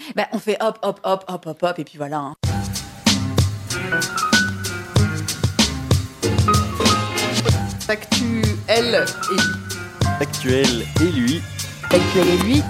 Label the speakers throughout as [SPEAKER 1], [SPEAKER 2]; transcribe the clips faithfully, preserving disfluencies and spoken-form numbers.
[SPEAKER 1] Ben, on fait hop, hop, hop, hop, hop, hop, et puis voilà. Hein.
[SPEAKER 2] Factuel et lui.
[SPEAKER 3] Factuel et lui.
[SPEAKER 1] Factuel et lui.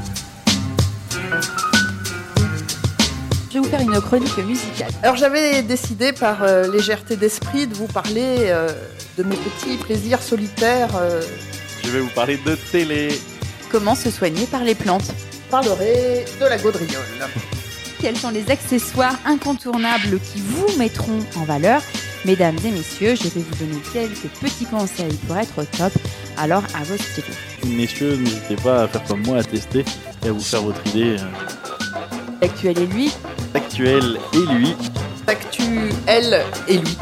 [SPEAKER 1] Je vais vous faire une chronique musicale.
[SPEAKER 2] Alors j'avais décidé par euh, légèreté d'esprit de vous parler euh, de mes petits plaisirs solitaires. Euh...
[SPEAKER 3] Je vais vous parler de télé.
[SPEAKER 1] Comment se soigner par les plantes.
[SPEAKER 2] Je parlerai de la gaudriole.
[SPEAKER 1] Quels sont les accessoires incontournables qui vous mettront en valeur? Mesdames et messieurs, je vais vous donner quelques petits conseils pour être au top. Alors à vos stylos.
[SPEAKER 3] Messieurs, n'hésitez pas à faire comme moi, à tester et à vous faire votre idée.
[SPEAKER 1] Factuel et lui.
[SPEAKER 3] Factuel et lui.
[SPEAKER 2] Factuel et lui.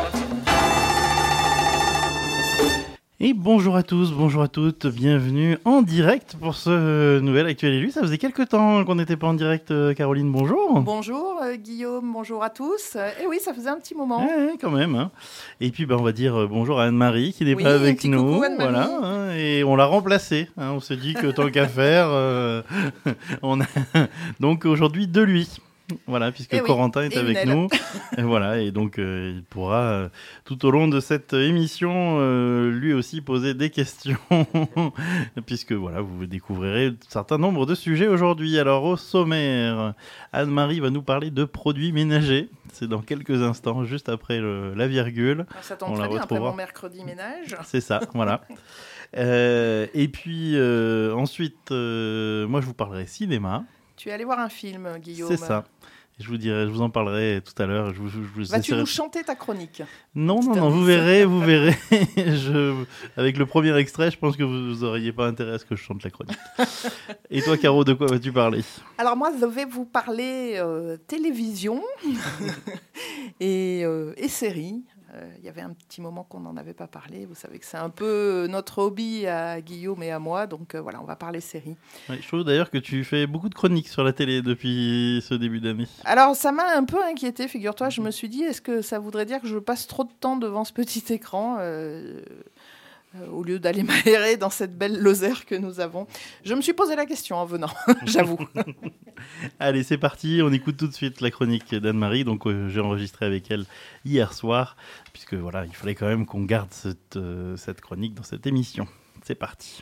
[SPEAKER 3] Et bonjour à tous, bonjour à toutes, bienvenue en direct pour ce nouvel Actuel et lui. Ça faisait quelques temps qu'on n'était pas en direct, Caroline, bonjour.
[SPEAKER 2] Bonjour euh, Guillaume, bonjour à tous. Et oui, ça faisait un petit moment.
[SPEAKER 3] Ouais, quand même. Hein. Et puis bah, on va dire bonjour à Anne-Marie qui n'est
[SPEAKER 2] oui,
[SPEAKER 3] pas avec
[SPEAKER 2] petit
[SPEAKER 3] nous.
[SPEAKER 2] Coucou, Anne-Marie.
[SPEAKER 3] Voilà, hein, et on l'a remplacée. Hein, on s'est dit que tant qu'à faire, euh, on a donc aujourd'hui de lui. Voilà, puisque
[SPEAKER 2] et oui,
[SPEAKER 3] Corentin est avec
[SPEAKER 2] elle.
[SPEAKER 3] nous. Et voilà, et donc euh, il pourra euh, tout au long de cette émission euh, lui aussi poser des questions, puisque voilà, vous découvrirez un certain nombre de sujets aujourd'hui. Alors au sommaire, Anne-Marie va nous parler de produits ménagers. C'est dans quelques instants, juste après le, la virgule.
[SPEAKER 2] Alors, ça tombe
[SPEAKER 3] On
[SPEAKER 2] très
[SPEAKER 3] la
[SPEAKER 2] bien après
[SPEAKER 3] retrouvera.
[SPEAKER 2] mon mercredi ménage.
[SPEAKER 3] C'est ça, voilà. euh, et puis euh, ensuite, euh, moi je vous parlerai cinéma.
[SPEAKER 2] Tu es allé voir un film, Guillaume.
[SPEAKER 3] C'est ça. Je vous dirai, je vous en parlerai tout à l'heure. Je vous, je vous
[SPEAKER 2] Vas-tu
[SPEAKER 3] essaierai...
[SPEAKER 2] nous chanter ta chronique?
[SPEAKER 3] Non, non, non, vous verrez, vous verrez. je... Avec le premier extrait, je pense que vous n'auriez pas intérêt à ce que je chante la chronique. Et toi, Caro, de quoi vas-tu parler?
[SPEAKER 2] Alors moi, je vais vous parler euh, télévision et, euh, et séries. Il euh, y avait un petit moment qu'on n'en avait pas parlé. Vous savez que c'est un peu notre hobby à Guillaume et à moi. Donc euh, voilà, on va parler séries.
[SPEAKER 3] Oui, je trouve d'ailleurs que tu fais beaucoup de chroniques sur la télé depuis ce début d'année.
[SPEAKER 2] Alors ça m'a un peu inquiété, figure-toi. Je me suis dit, est-ce que ça voudrait dire que je passe trop de temps devant ce petit écran euh, euh, au lieu d'aller m'aérer dans cette belle Lozère que nous avons? Je me suis posé la question en venant, j'avoue.
[SPEAKER 3] Allez, c'est parti. On écoute tout de suite la chronique d'Anne-Marie. Donc euh, j'ai enregistré avec elle hier soir, puisque voilà, il fallait quand même qu'on garde cette, euh, cette chronique dans cette émission. C'est parti.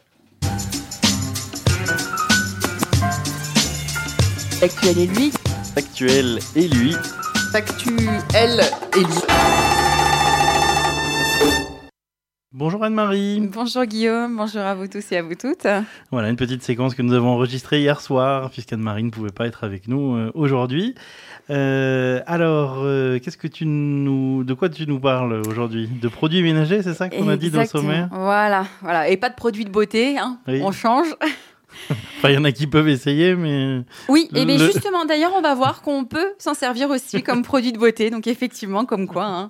[SPEAKER 1] Factuel et lui.
[SPEAKER 3] Factuel et lui.
[SPEAKER 2] Factuel et lui.
[SPEAKER 3] Bonjour Anne-Marie.
[SPEAKER 1] Bonjour Guillaume, bonjour à vous tous et à vous toutes.
[SPEAKER 3] Voilà, une petite séquence que nous avons enregistrée hier soir, puisqu'Anne-Marie ne pouvait pas être avec nous euh, aujourd'hui. Euh, alors, euh, qu'est-ce que tu nous, de quoi tu nous parles aujourd'hui? De produits ménagers, c'est ça qu'on a dit dans le sommaire?
[SPEAKER 1] Voilà, voilà, et pas de produits de beauté, hein. Oui. On change.
[SPEAKER 3] Enfin, il y en a qui peuvent essayer, mais...
[SPEAKER 1] Oui, et bien le... justement, d'ailleurs, on va voir qu'on peut s'en servir aussi comme produit de beauté. Donc, effectivement, comme quoi, hein,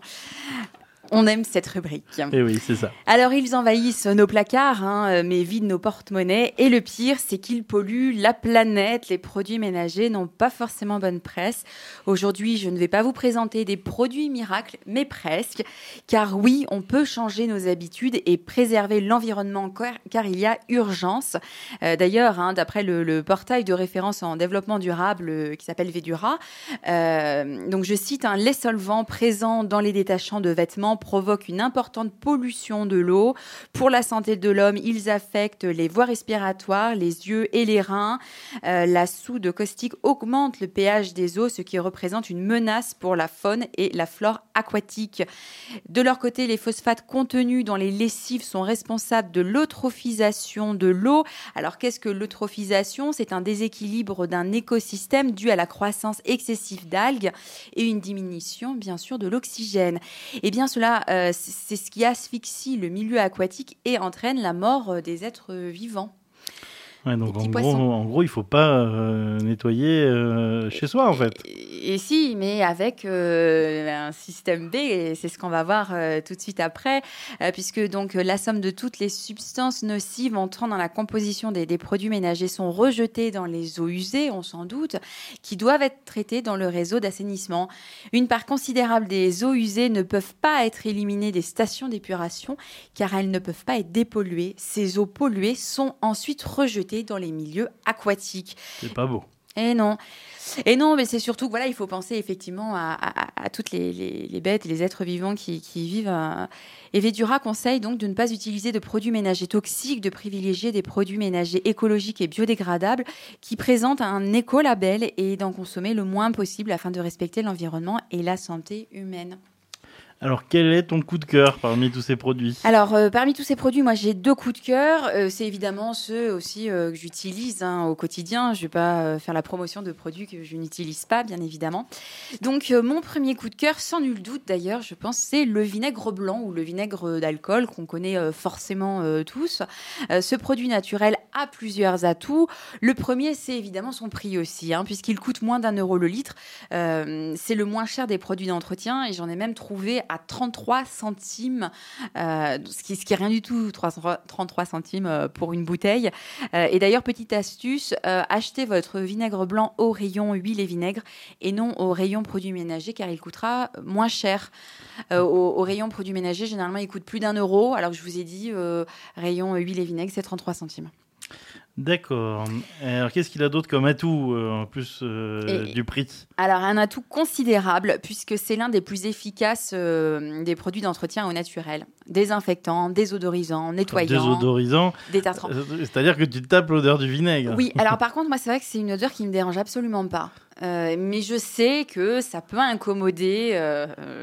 [SPEAKER 1] on aime cette rubrique.
[SPEAKER 3] Et oui, c'est ça.
[SPEAKER 1] Alors, ils envahissent nos placards, hein, mais vident nos porte-monnaies. Et le pire, c'est qu'ils polluent la planète. Les produits ménagers n'ont pas forcément bonne presse. Aujourd'hui, je ne vais pas vous présenter des produits miracles, mais presque. Car oui, on peut changer nos habitudes et préserver l'environnement, car il y a urgence. Euh, d'ailleurs, hein, d'après le, le portail de référence en développement durable euh, qui s'appelle Vedura, euh, donc je cite, hein, les solvants présents dans les détachants de vêtements provoquent une importante pollution de l'eau. Pour la santé de l'homme, ils affectent les voies respiratoires, les yeux et les reins. Euh, la soude caustique augmente le pH des eaux, ce qui représente une menace pour la faune et la flore aquatique. De leur côté, les phosphates contenus dans les lessives sont responsables de l'eutrophisation de l'eau. Alors, qu'est-ce que l'eutrophisation? C'est un déséquilibre d'un écosystème dû à la croissance excessive d'algues et une diminution, bien sûr, de l'oxygène. Et bien, cela Euh, c'est ce qui asphyxie le milieu aquatique et entraîne la mort des êtres vivants.
[SPEAKER 3] Ouais, donc en gros, en gros, il ne faut pas euh, nettoyer euh, chez soi, en fait.
[SPEAKER 1] Et, et si, mais avec euh, un système B, et c'est ce qu'on va voir euh, tout de suite après, euh, puisque donc la somme de toutes les substances nocives entrant dans la composition des, des produits ménagers sont rejetées dans les eaux usées, on s'en doute, qui doivent être traitées dans le réseau d'assainissement. Une part considérable des eaux usées ne peuvent pas être éliminées des stations d'épuration, car elles ne peuvent pas être dépolluées. Ces eaux polluées sont ensuite rejetées dans les milieux aquatiques.
[SPEAKER 3] C'est pas beau.
[SPEAKER 1] Et non. Et non, mais c'est surtout que voilà, il faut penser effectivement à, à, à toutes les, les, les bêtes et les êtres vivants qui, qui y vivent. Euh... Et Vedura conseille donc de ne pas utiliser de produits ménagers toxiques, de privilégier des produits ménagers écologiques et biodégradables qui présentent un écolabel et d'en consommer le moins possible afin de respecter l'environnement et la santé humaine.
[SPEAKER 3] Alors, quel est ton coup de cœur parmi tous ces produits ?
[SPEAKER 1] Alors, euh, parmi tous ces produits, moi, j'ai deux coups de cœur. Euh, c'est évidemment ceux aussi euh, que j'utilise hein, au quotidien. Je ne vais pas euh, faire la promotion de produits que je n'utilise pas, bien évidemment. Donc, euh, mon premier coup de cœur, sans nul doute d'ailleurs, je pense, c'est le vinaigre blanc ou le vinaigre d'alcool qu'on connaît euh, forcément euh, tous. Euh, ce produit naturel a plusieurs atouts. Le premier, c'est évidemment son prix aussi, hein, puisqu'il coûte moins d'un euro le litre. Euh, c'est le moins cher des produits d'entretien et j'en ai même trouvé à trente-trois centimes, euh, ce qui ce qui est rien du tout, trente-trois centimes pour une bouteille. Euh, et d'ailleurs, petite astuce, euh, achetez votre vinaigre blanc au rayon huile et vinaigre et non au rayon produits ménagers car il coûtera moins cher. Euh, au, au rayon produits ménagers, généralement, il coûte plus d'un euro, alors que je vous ai dit, euh, rayon huile et vinaigre, c'est trente-trois centimes.
[SPEAKER 3] D'accord. Alors, qu'est-ce qu'il a d'autre comme atout, euh, en plus euh,
[SPEAKER 1] Et,
[SPEAKER 3] du prix ?
[SPEAKER 1] Alors, un atout considérable, puisque c'est l'un des plus efficaces euh, des produits d'entretien au naturel. Désinfectant, désodorisant, nettoyant.
[SPEAKER 3] Désodorisant,
[SPEAKER 1] détartrant.
[SPEAKER 3] euh, c'est-à-dire que tu tapes l'odeur du vinaigre.
[SPEAKER 1] Oui, alors par contre, moi, c'est vrai que c'est une odeur qui ne me dérange absolument pas. Euh, mais je sais que ça peut incommoder. Euh,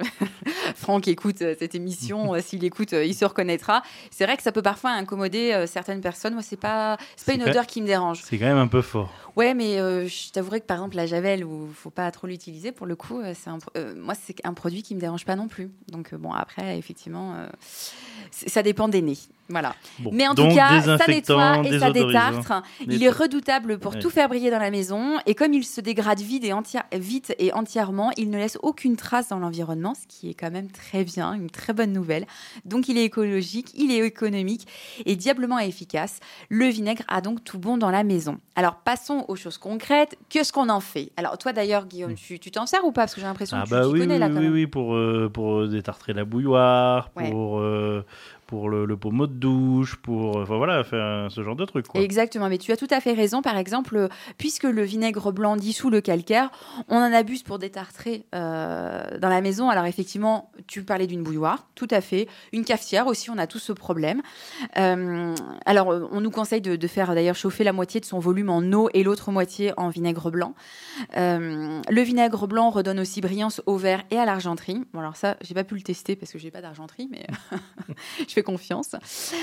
[SPEAKER 1] Franck écoute cette émission, s'il écoute, il se reconnaîtra. C'est vrai que ça peut parfois incommoder euh, certaines personnes. Moi, c'est pas, c'est pas
[SPEAKER 3] C'est
[SPEAKER 1] une
[SPEAKER 3] quand-
[SPEAKER 1] odeur qui me dérange.
[SPEAKER 3] C'est quand même un peu fort.
[SPEAKER 1] Ouais, mais euh, je t'avouerai que par exemple la javel, où faut pas trop l'utiliser pour le coup, euh, c'est un, euh, moi c'est un produit qui me dérange pas non plus. Donc euh, bon après effectivement, euh, ça dépend des nez. Voilà.
[SPEAKER 3] Bon,
[SPEAKER 1] Mais en
[SPEAKER 3] donc,
[SPEAKER 1] tout cas, ça
[SPEAKER 3] désinfectant,
[SPEAKER 1] nettoie et ça
[SPEAKER 3] désodorisant.
[SPEAKER 1] détartre. Il
[SPEAKER 3] Netto-
[SPEAKER 1] est redoutable pour
[SPEAKER 3] Ouais.
[SPEAKER 1] tout faire briller dans la maison. Et comme il se dégrade vite et, entière, vite et entièrement, il ne laisse aucune trace dans l'environnement, ce qui est quand même très bien, une très bonne nouvelle. Donc il est écologique, il est économique et diablement efficace. Le vinaigre a donc tout bon dans la maison. Alors passons aux choses concrètes. Qu'est-ce qu'on en fait ? Alors toi d'ailleurs, Guillaume, tu, tu t'en sers ou pas ? Parce que j'ai l'impression
[SPEAKER 3] Ah
[SPEAKER 1] que
[SPEAKER 3] bah
[SPEAKER 1] tu t'y
[SPEAKER 3] oui,
[SPEAKER 1] connais
[SPEAKER 3] oui,
[SPEAKER 1] là quand
[SPEAKER 3] oui,
[SPEAKER 1] même.
[SPEAKER 3] oui, pour, euh, pour détartrer la bouilloire,
[SPEAKER 1] Ouais.
[SPEAKER 3] pour, euh, pour le, le pommeau de douche, pour enfin, voilà, faire ce genre de trucs. Quoi.
[SPEAKER 1] Exactement, mais tu as tout à fait raison. Par exemple, euh, puisque le vinaigre blanc dissout le calcaire, on en abuse pour détartrer euh, dans la maison. Alors effectivement, tu parlais d'une bouilloire, tout à fait. Une cafetière aussi, on a tous ce problème. Euh, alors, on nous conseille de, de faire d'ailleurs chauffer la moitié de son volume en eau et l'autre moitié en vinaigre blanc. Euh, le vinaigre blanc redonne aussi brillance au verre et à l'argenterie. Bon, alors ça, j'ai pas pu le tester parce que j'ai pas d'argenterie, mais je fais confiance.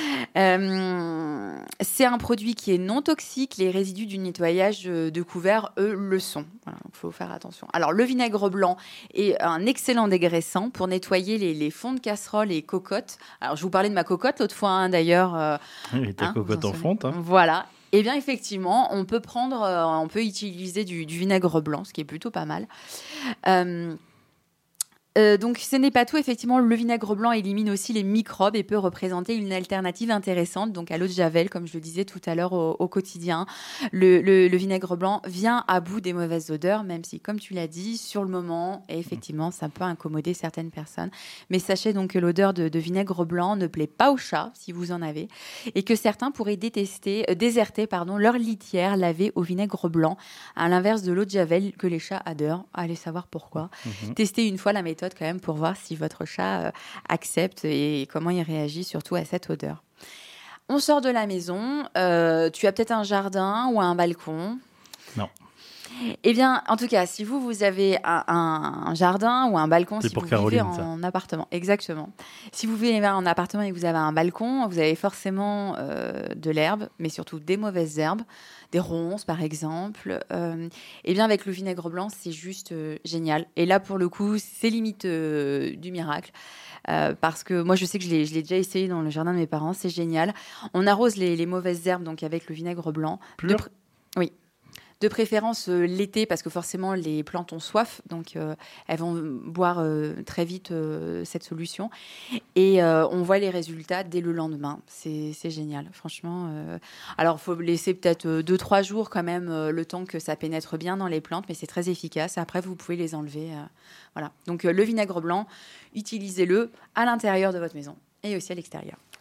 [SPEAKER 1] Euh, c'est un produit qui est non toxique. Les résidus du nettoyage de couverts, eux, le sont. Voilà, donc il faut faire attention. Alors, le vinaigre blanc est un excellent dégraissant pour nettoyer les, les fonds de casserole et cocottes. Alors, je vous parlais de ma cocotte l'autre fois, hein, d'ailleurs. Euh,
[SPEAKER 3] Et ta
[SPEAKER 1] hein,
[SPEAKER 3] cocotte
[SPEAKER 1] vous
[SPEAKER 3] en
[SPEAKER 1] en
[SPEAKER 3] fonte. Hein.
[SPEAKER 1] Voilà. Eh bien, effectivement, on peut prendre, euh, on peut utiliser du, du vinaigre blanc, ce qui est plutôt pas mal. Euh, Euh, donc, ce n'est pas tout. Effectivement, le vinaigre blanc élimine aussi les microbes et peut représenter une alternative intéressante donc à l'eau de javel, comme je le disais tout à l'heure au, au quotidien. Le, le, le vinaigre blanc vient à bout des mauvaises odeurs, même si, comme tu l'as dit, sur le moment, et effectivement, ça peut incommoder certaines personnes. Mais sachez donc que l'odeur de, de vinaigre blanc ne plaît pas aux chats, si vous en avez, et que certains pourraient détester, euh, déserter pardon, leur litière lavée au vinaigre blanc, à l'inverse de l'eau de javel que les chats adorent. Allez savoir pourquoi.
[SPEAKER 3] Mhm.
[SPEAKER 1] Testez une fois la méthode quand même pour voir si votre chat euh, accepte et comment il réagit surtout à cette odeur. On sort de la maison, euh, tu as peut-être un jardin ou un balcon.
[SPEAKER 3] Non.
[SPEAKER 1] Eh bien, en tout cas, si vous, vous avez un, un, un jardin ou un balcon,
[SPEAKER 3] C'est
[SPEAKER 1] si
[SPEAKER 3] pour
[SPEAKER 1] vous
[SPEAKER 3] Caroline,
[SPEAKER 1] vivez
[SPEAKER 3] ça.
[SPEAKER 1] en appartement, exactement. Si vous vivez en appartement et que vous avez un balcon, vous avez forcément euh, de l'herbe, mais surtout des mauvaises herbes, des ronces par exemple. Euh, eh bien, avec le vinaigre blanc, c'est juste euh, génial. Et là, pour le coup, c'est limite euh, du miracle. Euh, parce que moi, je sais que je l'ai, je l'ai déjà essayé dans le jardin de mes parents, c'est génial. On arrose les, les mauvaises herbes donc avec le vinaigre blanc.
[SPEAKER 3] Pur
[SPEAKER 1] De pr- Oui. De préférence euh, l'été, parce que forcément, les plantes ont soif, donc euh, elles vont boire euh, très vite euh, cette solution. Et euh, on voit les résultats dès le lendemain. C'est, c'est génial, franchement. Euh... Alors, il faut laisser peut-être deux trois jours quand même, euh, le temps que ça pénètre bien dans les plantes, mais c'est très efficace. Après, vous pouvez les enlever. Euh... Voilà. Donc, euh, le vinaigre blanc, utilisez-le à l'intérieur de votre maison et aussi à l'extérieur.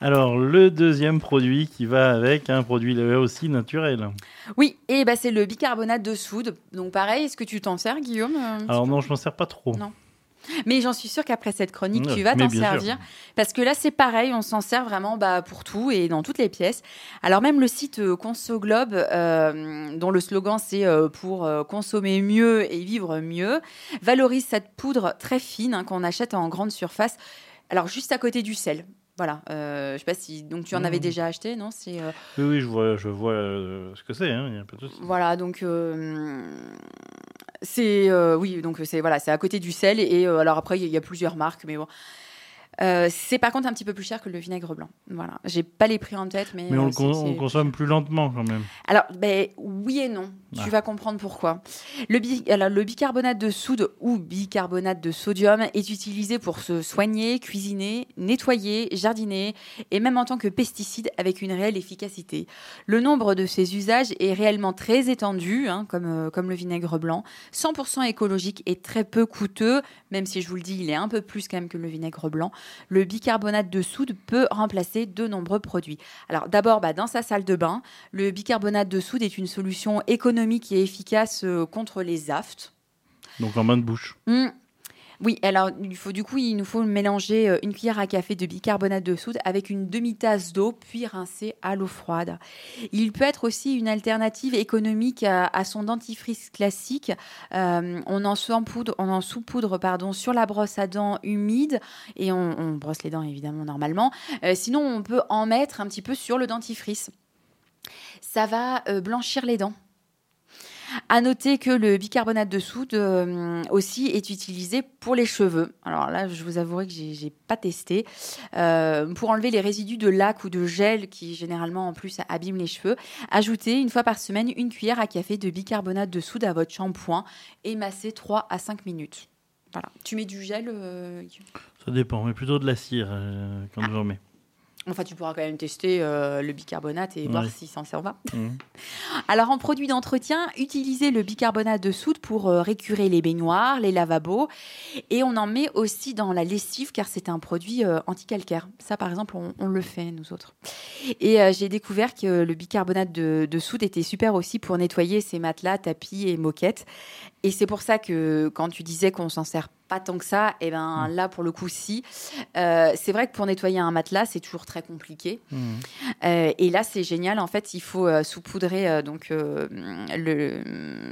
[SPEAKER 3] Alors, le deuxième produit qui va avec, un produit là aussi naturel.
[SPEAKER 1] Oui, et bah, c'est le bicarbonate de soude. Donc pareil, est-ce que tu t'en sers, Guillaume?
[SPEAKER 3] Alors non, je m'en sers pas trop.
[SPEAKER 1] Non. Mais j'en suis sûre qu'après cette chronique,
[SPEAKER 3] Ouais,
[SPEAKER 1] tu vas
[SPEAKER 3] mais
[SPEAKER 1] t'en
[SPEAKER 3] bien
[SPEAKER 1] servir.
[SPEAKER 3] sûr.
[SPEAKER 1] Parce que là, c'est pareil, on s'en sert vraiment bah, pour tout et dans toutes les pièces. Alors même le site euh, Conso Globe, euh, dont le slogan c'est euh, pour euh, consommer mieux et vivre mieux, valorise cette poudre très fine hein, qu'on achète en grande surface. Alors juste à côté du sel. Voilà, euh, je sais pas si donc tu en
[SPEAKER 3] Mmh.
[SPEAKER 1] avais déjà acheté, non? C'est euh,
[SPEAKER 3] Oui, oui, je vois, je vois euh, ce que c'est, hein, il y a un peu de souci.
[SPEAKER 1] voilà, donc euh, c'est euh, oui, donc c'est voilà, c'est à côté du sel et euh, alors après il y, y a plusieurs marques, mais bon. Euh, c'est par contre un petit peu plus cher que le vinaigre blanc. Voilà, j'ai pas les prix en tête, mais
[SPEAKER 3] Mais on,
[SPEAKER 1] euh,
[SPEAKER 3] le con-
[SPEAKER 1] c'est-
[SPEAKER 3] on
[SPEAKER 1] c'est
[SPEAKER 3] le consomme plus lentement quand même.
[SPEAKER 1] alors, ben, oui et non. Tu
[SPEAKER 3] Ah.
[SPEAKER 1] vas comprendre pourquoi. Le, bi- alors, le bicarbonate de soude ou bicarbonate de sodium est utilisé pour se soigner, cuisiner, nettoyer, jardiner et même en tant que pesticide avec une réelle efficacité. Le nombre de ces usages est réellement très étendu, hein, comme, euh, comme le vinaigre blanc, cent pour cent écologique et très peu coûteux, même si je vous le dis, il est un peu plus quand même que le vinaigre blanc. Le bicarbonate de soude peut remplacer de nombreux produits. Alors d'abord, bah, dans sa salle de bain, le bicarbonate de soude est une solution économique et efficace euh, contre les aftes.
[SPEAKER 3] Donc en bain de bouche.
[SPEAKER 1] Mmh. Oui, alors il faut, du coup, il nous faut mélanger euh, une cuillère à café de bicarbonate de soude avec une demi-tasse d'eau, puis rincer à l'eau froide. Il peut être aussi une alternative économique à, à son dentifrice classique. Euh, on en saupoudre, on en saupoudre pardon, sur la brosse à dents humide et on, on brosse les dents évidemment normalement. Euh, sinon, on peut en mettre un petit peu sur le dentifrice. Ça va euh, blanchir les dents. À noter que le bicarbonate de soude euh, aussi est utilisé pour les cheveux. Alors là, je vous avouerai que j'ai, j'ai pas testé. Euh, pour enlever les résidus de laque ou de gel qui généralement en plus abîment les cheveux, ajoutez une fois par semaine une cuillère à café de bicarbonate de soude à votre shampoing et massez trois à cinq minutes. Voilà. Tu mets du gel euh...
[SPEAKER 3] Ça dépend, mais plutôt de la cire euh, quand j'en mets.
[SPEAKER 1] Enfin, tu pourras quand même tester euh, le bicarbonate et
[SPEAKER 3] Ouais.
[SPEAKER 1] voir si ça en va.
[SPEAKER 3] Mmh.
[SPEAKER 1] Alors, en produit d'entretien, utilisez le bicarbonate de soude pour euh, récurer les baignoires, les lavabos. Et on en met aussi dans la lessive car c'est un produit euh, anticalcaire. Ça, par exemple, on, on le fait, nous autres. Et euh, j'ai découvert que le bicarbonate de, de soude était super aussi pour nettoyer ses matelas, tapis et moquettes. Et c'est pour ça que quand tu disais qu'on s'en sert pas tant que ça, et ben là, pour le coup, si. Euh, c'est vrai que pour nettoyer un matelas, c'est toujours très compliqué.
[SPEAKER 3] Mmh.
[SPEAKER 1] Euh, et là, c'est génial. En fait, il faut euh, saupoudrer euh, donc, euh, le,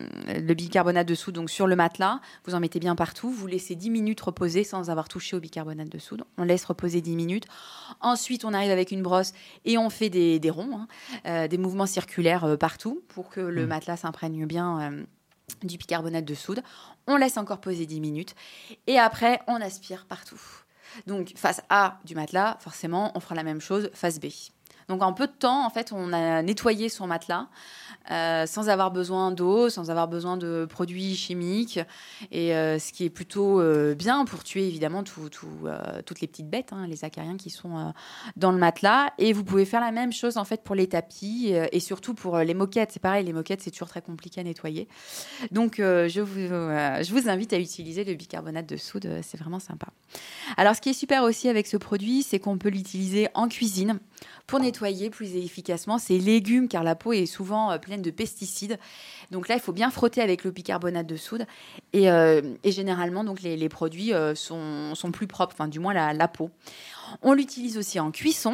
[SPEAKER 1] le bicarbonate de soude donc, sur le matelas. Vous en mettez bien partout. Vous laissez dix minutes reposer sans avoir touché au bicarbonate de soude. On laisse reposer dix minutes. Ensuite, on arrive avec une brosse et on fait des, des ronds, hein, euh, des mouvements circulaires euh, partout pour que le
[SPEAKER 3] Mmh.
[SPEAKER 1] matelas s'imprègne bien euh, du bicarbonate de soude. On laisse encore poser dix minutes. Et après, on aspire partout. Donc, face A du matelas, forcément, on fera la même chose face B. Donc, en peu de temps, en fait, on a nettoyé son matelas euh, sans avoir besoin d'eau, sans avoir besoin de produits chimiques. Et euh, ce qui est plutôt euh, bien pour tuer, évidemment, tout, tout, euh, toutes les petites bêtes, hein, les acariens qui sont euh, dans le matelas. Et vous pouvez faire la même chose, en fait, pour les tapis euh, et surtout pour euh, les moquettes. C'est pareil, les moquettes, c'est toujours très compliqué à nettoyer. Donc, euh, je, vous, euh, je vous invite à utiliser le bicarbonate de soude. euh, C'est vraiment sympa. Alors, ce qui est super aussi avec ce produit, c'est qu'on peut l'utiliser en cuisine pour nettoyer plus efficacement ses légumes, car la peau est souvent euh, pleine de pesticides. Donc là, il faut bien frotter avec le bicarbonate de soude. Et, euh, et généralement, donc, les, les produits euh, sont, sont plus propres, enfin, du moins la, la peau. On l'utilise aussi en cuisson,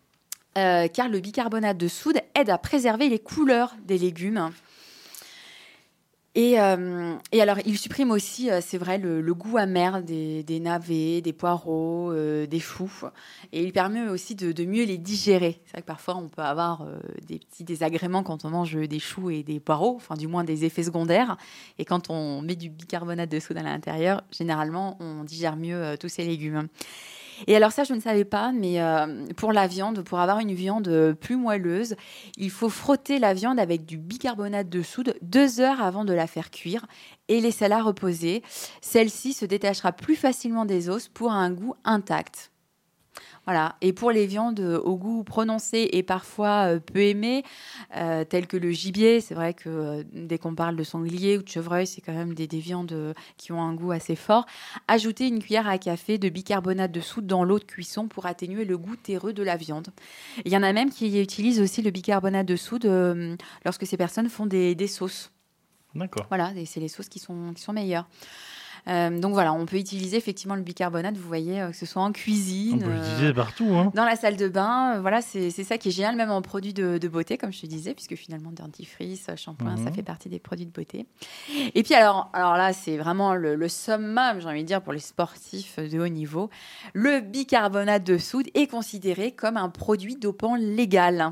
[SPEAKER 1] euh, car le bicarbonate de soude aide à préserver les couleurs des légumes. Et, euh, et alors, il supprime aussi, euh, c'est vrai, le, le goût amer des, des navets, des poireaux, euh, des choux. Et il permet aussi de, de mieux les digérer. C'est vrai que parfois, on peut avoir euh, des petits désagréments quand on mange des choux et des poireaux, enfin, du moins des effets secondaires. Et quand on met du bicarbonate de soude à l'intérieur, généralement, on digère mieux euh, tous ces légumes. Et alors ça, je ne savais pas, mais euh, pour la viande, pour avoir une viande plus moelleuse, il faut frotter la viande avec du bicarbonate de soude deux heures avant de la faire cuire et laisser-la reposer. Celle-ci se détachera plus facilement des os pour un goût intact. Voilà. Et pour les viandes au goût prononcé et parfois euh, peu aimées, euh, telles que le gibier, c'est vrai que euh, dès qu'on parle de sanglier ou de chevreuil, c'est quand même des, des viandes euh, qui ont un goût assez fort. Ajoutez une cuillère à café de bicarbonate de soude dans l'eau de cuisson pour atténuer le goût terreux de la viande. Il y en a même qui utilisent aussi le bicarbonate de soude euh, lorsque ces personnes font des, des sauces.
[SPEAKER 3] D'accord.
[SPEAKER 1] Voilà, et c'est les sauces qui sont, qui sont meilleures. Euh, donc voilà, on peut utiliser effectivement le bicarbonate, vous voyez, euh, que ce soit en cuisine,
[SPEAKER 3] On peut l'utiliser
[SPEAKER 1] euh,
[SPEAKER 3] partout. Hein.
[SPEAKER 1] dans la salle de bain. Euh, voilà, c'est, c'est ça qui est génial, même en produits de, de beauté, comme je te disais, puisque finalement, dentifrice, shampoing,
[SPEAKER 3] Mhm.
[SPEAKER 1] ça fait partie des produits de beauté. Et puis alors, alors là, c'est vraiment le, le summum, j'ai envie de dire, pour les sportifs de haut niveau. Le bicarbonate de soude est considéré comme un produit dopant légal.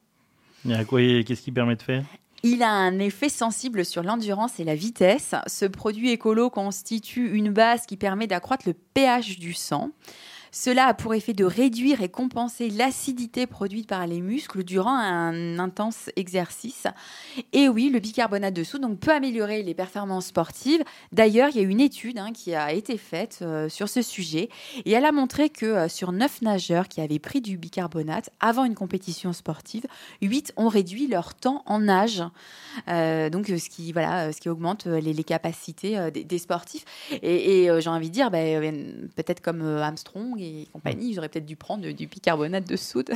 [SPEAKER 3] Il y a quoi, qu'est-ce qui permet de faire?
[SPEAKER 1] Il a un effet sensible sur l'endurance et la vitesse. Ce produit écolo constitue une base qui permet d'accroître le pH du sang. Cela a pour effet de réduire et compenser l'acidité produite par les muscles durant un intense exercice. Et oui, le bicarbonate de soude donc, peut améliorer les performances sportives. D'ailleurs, il y a une étude hein, qui a été faite euh, sur ce sujet et elle a montré que euh, sur neuf nageurs qui avaient pris du bicarbonate avant une compétition sportive, huit ont réduit leur temps en nage. Euh, donc, ce qui, voilà, ce qui augmente les, les capacités euh, des, des sportifs. Et, et euh, j'ai envie de dire, bah, peut-être comme euh, Armstrong et compagnie, j'aurais peut-être dû prendre du bicarbonate de soude.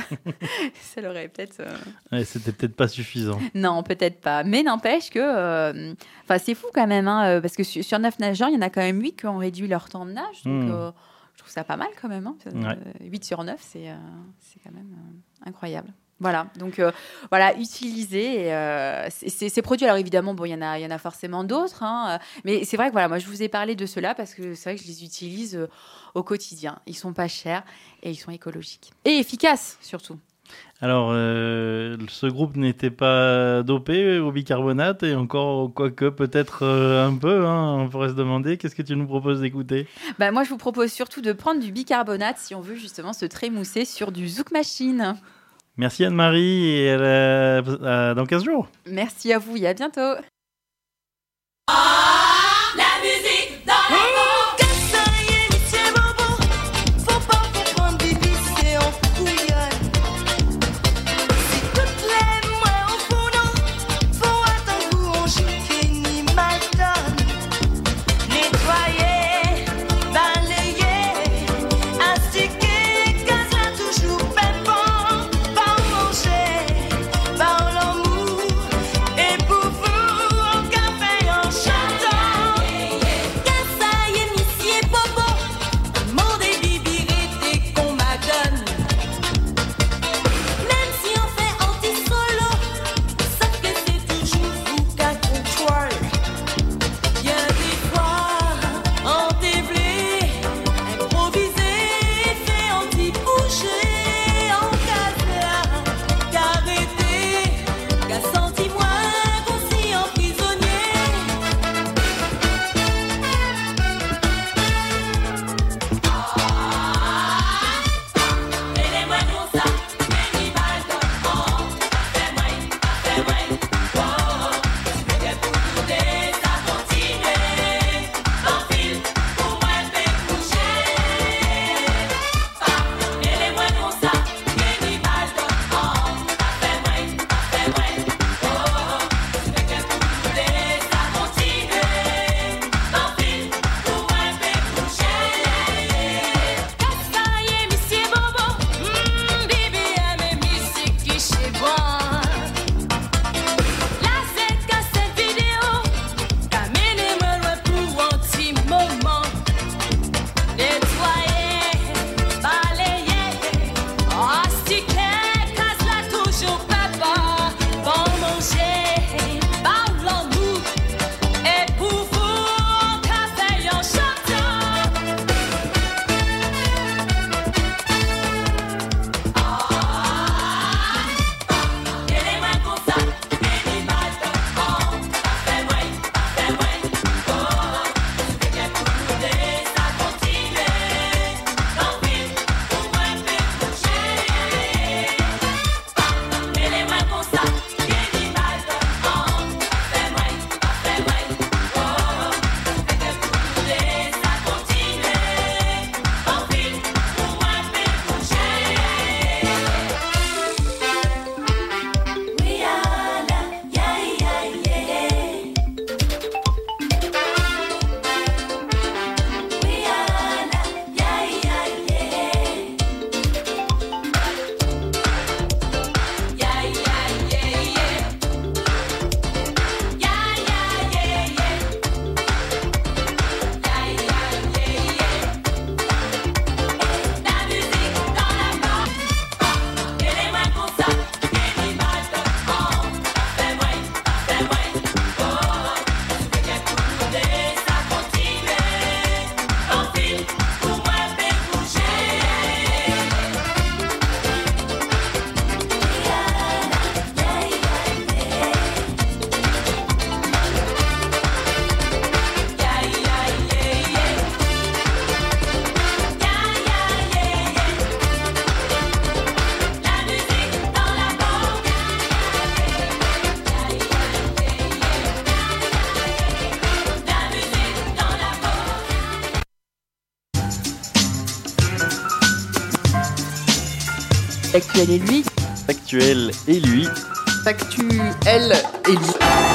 [SPEAKER 1] Ça l'aurait peut-être... Euh...
[SPEAKER 3] Ouais, c'était peut-être pas suffisant.
[SPEAKER 1] Non, peut-être pas. Mais n'empêche que... Euh... Enfin, c'est fou quand même, hein, parce que sur, sur neuf nageurs, il y en a quand même huit qui ont réduit leur temps de nage. Donc, mmh. euh, je trouve ça pas mal quand même. Hein.
[SPEAKER 3] Ouais.
[SPEAKER 1] huit sur neuf, c'est, euh, c'est quand même euh, incroyable. Voilà, donc euh, voilà, utiliser et, euh, ces, ces produits. Alors évidemment, bon, il y en a, il y en a forcément d'autres, hein, mais c'est vrai que voilà, moi je vous ai parlé de ceux-là parce que c'est vrai que je les utilise euh, au quotidien. Ils sont pas chers et ils sont écologiques et efficaces surtout.
[SPEAKER 3] Alors, euh, ce groupe n'était pas dopé au bicarbonate et encore, quoique peut-être euh, un peu, hein, on pourrait se demander, qu'est-ce que tu nous proposes d'écouter?
[SPEAKER 1] Bah, moi, je vous propose surtout de prendre du bicarbonate si on veut justement se trémousser sur du Zouk Machine.
[SPEAKER 3] Merci Anne-Marie et à la... à dans quinze jours.
[SPEAKER 1] Merci à vous et à bientôt.
[SPEAKER 4] Ah, la musique dans les mots. Shine.
[SPEAKER 1] L'actuel et lui.
[SPEAKER 3] Actuel et lui.
[SPEAKER 2] Actu, elle et lui.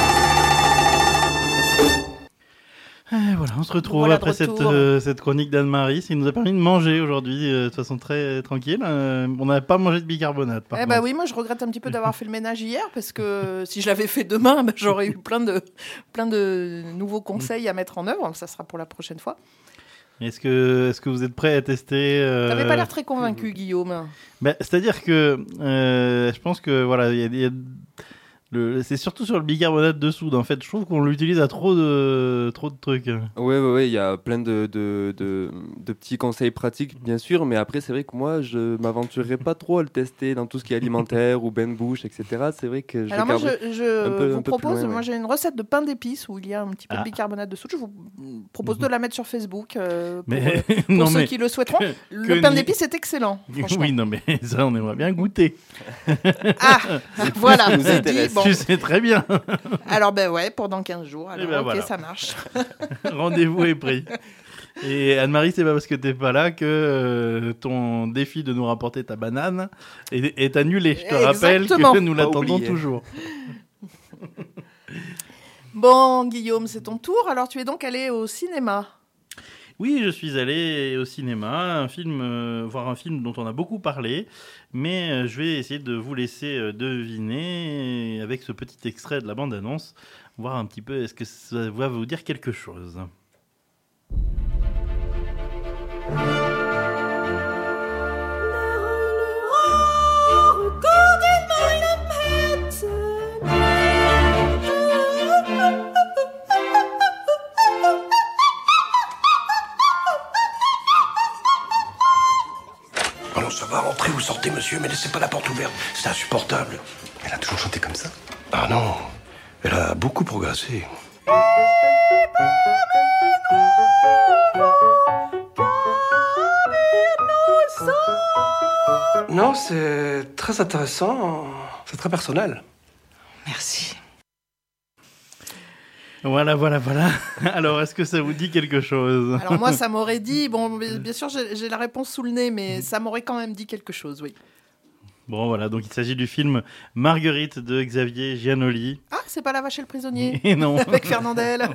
[SPEAKER 3] Et voilà, on se retrouve
[SPEAKER 2] Voilà de
[SPEAKER 3] après cette,
[SPEAKER 2] retour.
[SPEAKER 3] euh, cette chronique d'Anne-Marie. Ça nous a permis de manger aujourd'hui euh, de façon très tranquille. Euh, on n'a pas mangé de bicarbonate, par
[SPEAKER 2] Eh
[SPEAKER 3] contre.
[SPEAKER 2] bah oui, moi je regrette un petit peu d'avoir fait le ménage hier parce que si je l'avais fait demain, bah, j'aurais eu plein de, plein de nouveaux conseils à mettre en œuvre. Ça sera pour la prochaine fois.
[SPEAKER 3] Est-ce que, est-ce que vous êtes prêts à tester euh...
[SPEAKER 2] T'avais pas l'air très convaincu, Guillaume.
[SPEAKER 3] Ben, c'est-à-dire que euh, je pense que voilà, il y a, il y a le, c'est surtout sur le bicarbonate de soude. En fait, je trouve qu'on l'utilise à trop de trop de trucs.
[SPEAKER 5] Ouais, ouais, ouais, il y a plein de, de, de, de petits conseils pratiques, bien sûr, mais après, c'est vrai que moi, je m'aventurerai pas trop à le tester dans tout ce qui est alimentaire ou bain-bouche, et cetera. C'est vrai que je
[SPEAKER 2] Alors moi,
[SPEAKER 5] garderai
[SPEAKER 2] je, je
[SPEAKER 5] un peu-
[SPEAKER 2] vous
[SPEAKER 5] un peu plus
[SPEAKER 2] propose,
[SPEAKER 5] loin,
[SPEAKER 2] moi
[SPEAKER 5] ouais.
[SPEAKER 2] j'ai une recette de pain d'épices où il y a un petit peu
[SPEAKER 3] Ah.
[SPEAKER 2] de bicarbonate de soude. Je vous propose de la mettre sur Facebook euh, pour,
[SPEAKER 3] Mais
[SPEAKER 2] euh, pour
[SPEAKER 3] non,
[SPEAKER 2] ceux
[SPEAKER 3] mais
[SPEAKER 2] qui le souhaiteront.
[SPEAKER 3] que
[SPEAKER 2] Le pain
[SPEAKER 3] ni-
[SPEAKER 2] d'épices est excellent, franchement.
[SPEAKER 3] oui, non, mais ça, on aimerait bien goûter.
[SPEAKER 2] Ah, voilà,
[SPEAKER 5] nous
[SPEAKER 2] c'est dit.
[SPEAKER 5] intéresse.
[SPEAKER 2] Bon.
[SPEAKER 3] Tu sais très bien.
[SPEAKER 2] Alors ben ouais, pour dans quinze jours. Alors,
[SPEAKER 3] Eh ben
[SPEAKER 2] ok,
[SPEAKER 3] voilà.
[SPEAKER 2] ça marche.
[SPEAKER 3] Rendez-vous est pris. Et Anne-Marie, c'est pas parce que t'es pas là que euh, ton défi de nous rapporter ta banane est, est annulé. Je te rappelle
[SPEAKER 2] Exactement.
[SPEAKER 3] que nous
[SPEAKER 5] Pas
[SPEAKER 3] l'attendons
[SPEAKER 5] oublié.
[SPEAKER 3] toujours.
[SPEAKER 2] Bon, Guillaume, c'est ton tour. Alors tu es donc allé au cinéma.
[SPEAKER 3] Oui, je suis allé au cinéma, un film, euh, voir un film dont on a beaucoup parlé, mais euh, je vais essayer de vous laisser euh, deviner avec ce petit extrait de la bande-annonce, voir un petit peu est-ce que ça va vous dire quelque chose.
[SPEAKER 6] Allons, ça va, rentrez ou sortez, monsieur, mais laissez pas la porte ouverte. C'est insupportable.
[SPEAKER 7] Elle a toujours chanté comme ça.
[SPEAKER 6] Ah non, elle a beaucoup progressé. Non, c'est très intéressant. C'est très personnel.
[SPEAKER 2] Merci.
[SPEAKER 3] Voilà, voilà, voilà. Alors, est-ce que ça vous dit quelque chose?
[SPEAKER 2] Alors moi, ça m'aurait dit, bon, bien sûr, j'ai j'ai la réponse sous le nez, mais ça m'aurait quand même dit quelque chose, oui.
[SPEAKER 3] Bon, voilà, donc il s'agit du film Marguerite de Xavier Giannoli.
[SPEAKER 2] Ah, c'est pas La Vache et le prisonnier
[SPEAKER 3] Et non.
[SPEAKER 2] avec Fernandel.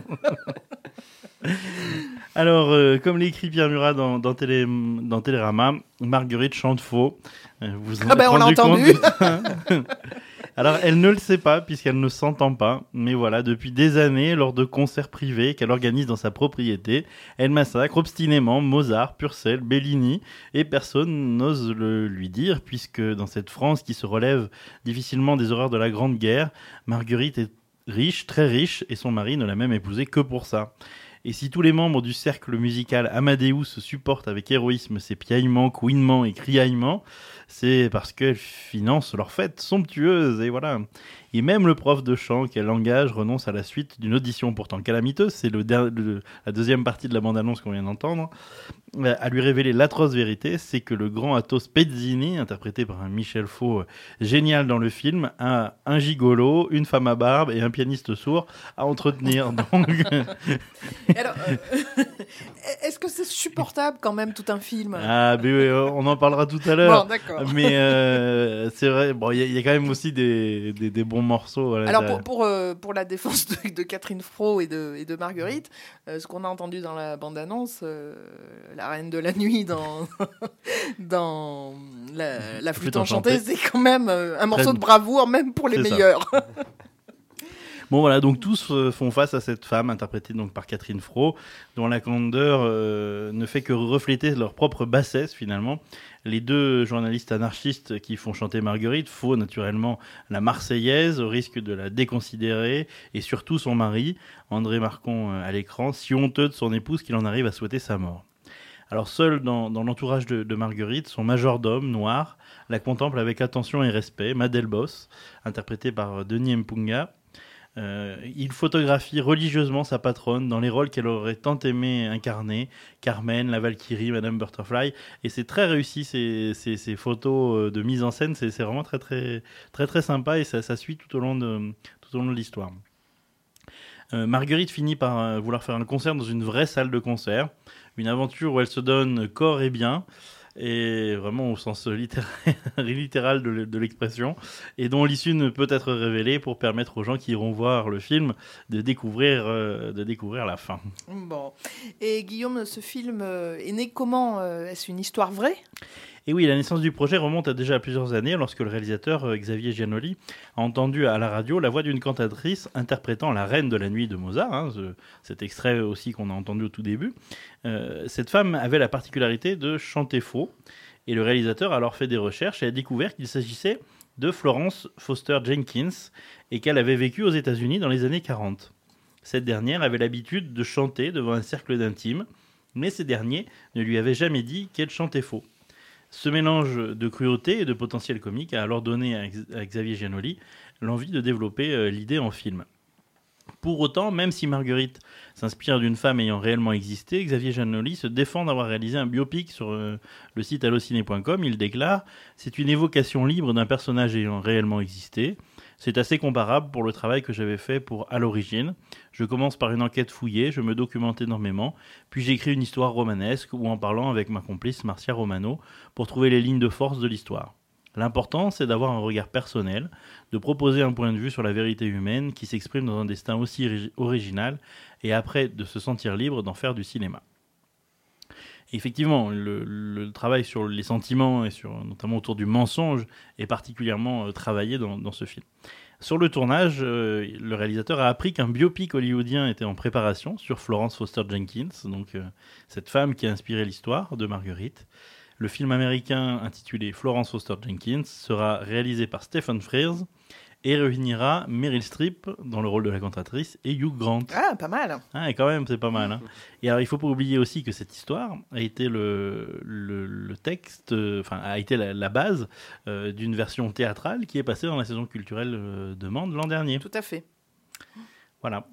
[SPEAKER 3] Alors, euh, comme l'écrit Pierre Murat dans, dans, Télé, dans Télérama, Marguerite chante faux. Euh, Vous vous en
[SPEAKER 2] Ah ben,
[SPEAKER 3] êtes
[SPEAKER 2] on l'a
[SPEAKER 3] rendu compte
[SPEAKER 2] entendu.
[SPEAKER 3] de ça. Alors, elle ne le sait pas puisqu'elle ne s'entend pas. Mais voilà, depuis des années, lors de concerts privés qu'elle organise dans sa propriété, elle massacre obstinément Mozart, Purcell, Bellini et personne n'ose le lui dire puisque dans cette France qui se relève difficilement des horreurs de la Grande Guerre, Marguerite est riche, très riche et son mari ne l'a même épousée que pour ça. Et si tous les membres du cercle musical Amadeus supportent avec héroïsme ses piaillements, couinements et criaillements, c'est parce qu'elle finance leurs fêtes somptueuses, et voilà. Et même le prof de chant qu'elle engage renonce à la suite d'une audition pourtant calamiteuse, c'est le der- le- la deuxième partie de la bande-annonce qu'on vient d'entendre, euh, à lui révéler l'atroce vérité, c'est que le grand Athos Pezzini, interprété par un Michel Faux euh, génial dans le film, a un gigolo, une femme à barbe et un pianiste sourd à entretenir. Donc,
[SPEAKER 2] Et alors, euh, est-ce que c'est supportable quand même tout un film?
[SPEAKER 3] ah, mais oui, on en parlera tout à l'heure.
[SPEAKER 2] Bon, d'accord.
[SPEAKER 3] Mais euh, c'est vrai, bon, il y, a- il y a quand même aussi des, des, des bons morceaux. Voilà,
[SPEAKER 2] Alors
[SPEAKER 3] ça-
[SPEAKER 2] pour, pour, euh, pour la défense de, de Catherine Fro et de, et de Marguerite, euh, ce qu'on a entendu dans la bande-annonce, euh, la reine de la nuit dans, dans la, la flûte
[SPEAKER 3] Flûte
[SPEAKER 2] enchantée,
[SPEAKER 3] enchantée.
[SPEAKER 2] c'est quand même euh, un morceau
[SPEAKER 3] Très-
[SPEAKER 2] de bravoure, même pour les
[SPEAKER 3] C'est ça.
[SPEAKER 2] meilleurs.
[SPEAKER 3] Bon voilà, donc tous euh, font face à cette femme interprétée donc par Catherine Fro, dont la candeur euh, ne fait que refléter leur propre bassesse finalement. Les deux journalistes anarchistes qui font chanter Marguerite font naturellement la Marseillaise au risque de la déconsidérer, et surtout son mari, André Marcon euh, à l'écran, si honteux de son épouse qu'il en arrive à souhaiter sa mort. Alors seul dans, dans l'entourage de, de Marguerite, son majordome noir la contemple avec attention et respect, Madel Boss, interprété par Denis Mpunga. Euh, il photographie religieusement sa patronne dans les rôles qu'elle aurait tant aimé incarner, Carmen, la Valkyrie, Madame Butterfly, et c'est très réussi ces, ces, ces photos de mise en scène, c'est, c'est vraiment très très très très sympa et ça, ça suit tout au long de tout au long de l'histoire. Euh, Marguerite finit par euh, vouloir faire un concert dans une vraie salle de concert, une aventure où elle se donne corps et bien. et vraiment au sens littéral, littéral de, de l'expression, et dont l'issue ne peut être révélée pour permettre aux gens qui iront voir le film de découvrir, euh, de découvrir la fin.
[SPEAKER 2] Bon. Et Guillaume, ce film est né comment ? Est-ce une histoire vraie ?
[SPEAKER 3] Et oui, la naissance du projet remonte à déjà plusieurs années lorsque le réalisateur euh, Xavier Giannoli a entendu à la radio la voix d'une cantatrice interprétant la Reine de la Nuit de Mozart, hein, ce, cet extrait aussi qu'on a entendu au tout début. Euh, cette femme avait la particularité de chanter faux, et le réalisateur a alors fait des recherches et a découvert qu'il s'agissait de Florence Foster Jenkins et qu'elle avait vécu aux États-Unis dans les années quarante. Cette dernière avait l'habitude de chanter devant un cercle d'intimes, mais ces derniers ne lui avaient jamais dit qu'elle chantait faux. Ce mélange de cruauté et de potentiel comique a alors donné à Xavier Giannoli l'envie de développer euh, l'idée en film. Pour autant, même si Marguerite s'inspire d'une femme ayant réellement existé, Xavier Giannoli se défend d'avoir réalisé un biopic sur euh, le site allociné point com. Il déclare « C'est une évocation libre d'un personnage ayant réellement existé. C'est assez comparable pour le travail que j'avais fait pour À l'origine. Je commence par une enquête fouillée, je me documente énormément, puis j'écris une histoire romanesque ou en parlant avec ma complice Marcia Romano pour trouver les lignes de force de l'histoire. L'important, c'est d'avoir un regard personnel, de proposer un point de vue sur la vérité humaine qui s'exprime dans un destin aussi ri- original et après de se sentir libre d'en faire du cinéma. » Effectivement, le, le travail sur les sentiments et sur, notamment autour du mensonge est particulièrement euh, travaillé dans, dans ce film. Sur le tournage, euh, le réalisateur a appris qu'un biopic hollywoodien était en préparation sur Florence Foster Jenkins, donc euh, cette femme qui a inspiré l'histoire de Marguerite. Le film américain intitulé Florence Foster Jenkins sera réalisé par Stephen Frears et réunira Meryl Streep dans le rôle de la cantatrice et Hugh Grant.
[SPEAKER 2] Ah, pas mal.
[SPEAKER 3] Ah, et quand même, c'est pas mal. Hein. Et alors, il faut pas oublier aussi que cette histoire a été le, le, le texte, enfin, euh, a été la, la base euh, d'une version théâtrale qui est passée dans la saison culturelle euh, de Mende l'an dernier.
[SPEAKER 2] Tout à fait.
[SPEAKER 3] Voilà.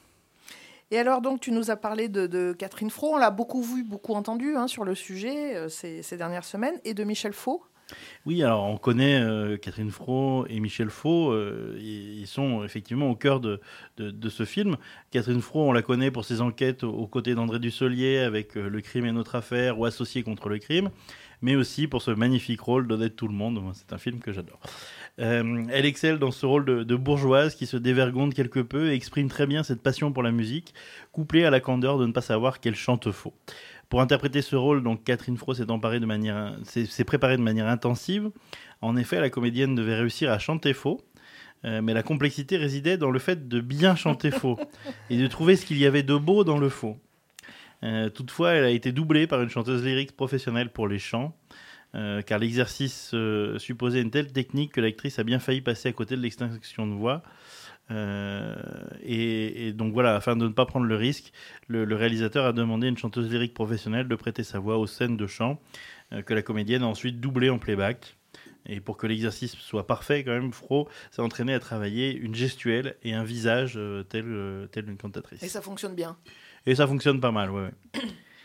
[SPEAKER 2] Et alors, donc, tu nous as parlé de, de Catherine Fro. On l'a beaucoup vu, beaucoup entendu hein, sur le sujet euh, ces, ces dernières semaines. Et de Michel Faux.
[SPEAKER 3] Oui, alors on connaît euh, Catherine Fro et Michel Faux, euh, ils sont effectivement au cœur de, de, de ce film. Catherine Fro, on la connaît pour ses enquêtes aux côtés d'André Dussolier avec euh, Le crime est notre affaire ou Associés contre le crime, mais aussi pour ce magnifique rôle d'Odette Tout-le-Monde. Moi, c'est un film que j'adore. Euh, elle excelle dans ce rôle de, de bourgeoise qui se dévergonde quelque peu et exprime très bien cette passion pour la musique, couplée à la candeur de ne pas savoir qu'elle chante faux. Pour interpréter ce rôle, donc Catherine Fro s'est, emparée de manière, s'est, s'est préparée de manière intensive. En effet, la comédienne devait réussir à chanter faux, euh, mais la complexité résidait dans le fait de bien chanter faux et de trouver ce qu'il y avait de beau dans le faux. Euh, toutefois, elle a été doublée par une chanteuse lyrique professionnelle pour les chants, euh, car l'exercice euh, supposait une telle technique que l'actrice a bien failli passer à côté de l'extinction de voix. Euh, et, et donc voilà, afin de ne pas prendre le risque, le, le réalisateur a demandé à une chanteuse lyrique professionnelle de prêter sa voix aux scènes de chant euh, que la comédienne a ensuite doublé en playback. Et pour que l'exercice soit parfait, quand même, Fro s'est entraîné à travailler une gestuelle et un visage euh, tel, euh, tel une cantatrice.
[SPEAKER 2] Et ça fonctionne bien.
[SPEAKER 3] Et ça fonctionne pas mal, ouais. ouais.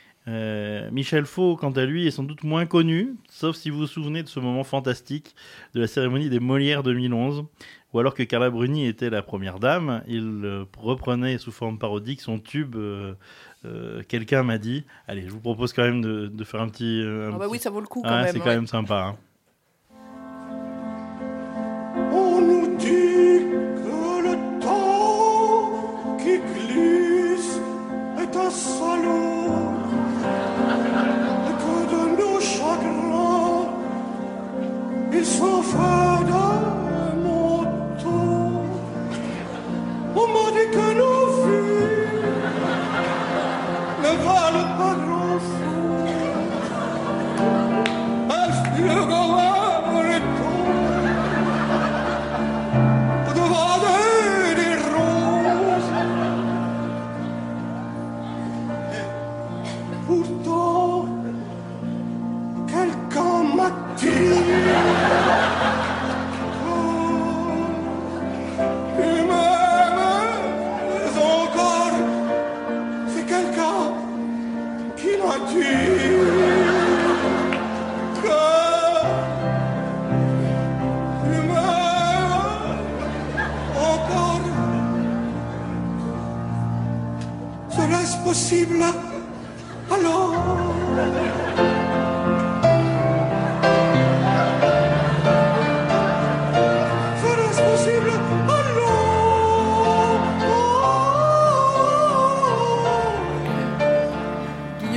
[SPEAKER 3] Euh, Michel Faux, quant à lui, est sans doute moins connu, sauf si vous vous souvenez de ce moment fantastique de la cérémonie des Molières deux mille onze, ou alors que Carla Bruni était la première dame, il euh, reprenait sous forme parodique son tube euh, euh, Quelqu'un m'a dit. Allez, je vous propose quand même de, de faire un petit... Euh, un
[SPEAKER 2] ah bah
[SPEAKER 3] petit...
[SPEAKER 2] oui, ça vaut le coup quand
[SPEAKER 3] ah,
[SPEAKER 2] même.
[SPEAKER 3] C'est
[SPEAKER 2] ouais.
[SPEAKER 3] quand même sympa. Hein.
[SPEAKER 7] On nous dit que le temps qui glisse est un salaud, et que de nos chagrins il s'en fait des manteaux. On m'a dit que nos vies ne valent pas grand-chose. Elles figurent les taux devant des roses. Et pourtant, quelqu'un m'a dit et même encore, c'est quelqu'un qui m'a dit que et même encore, serait-ce possible alors?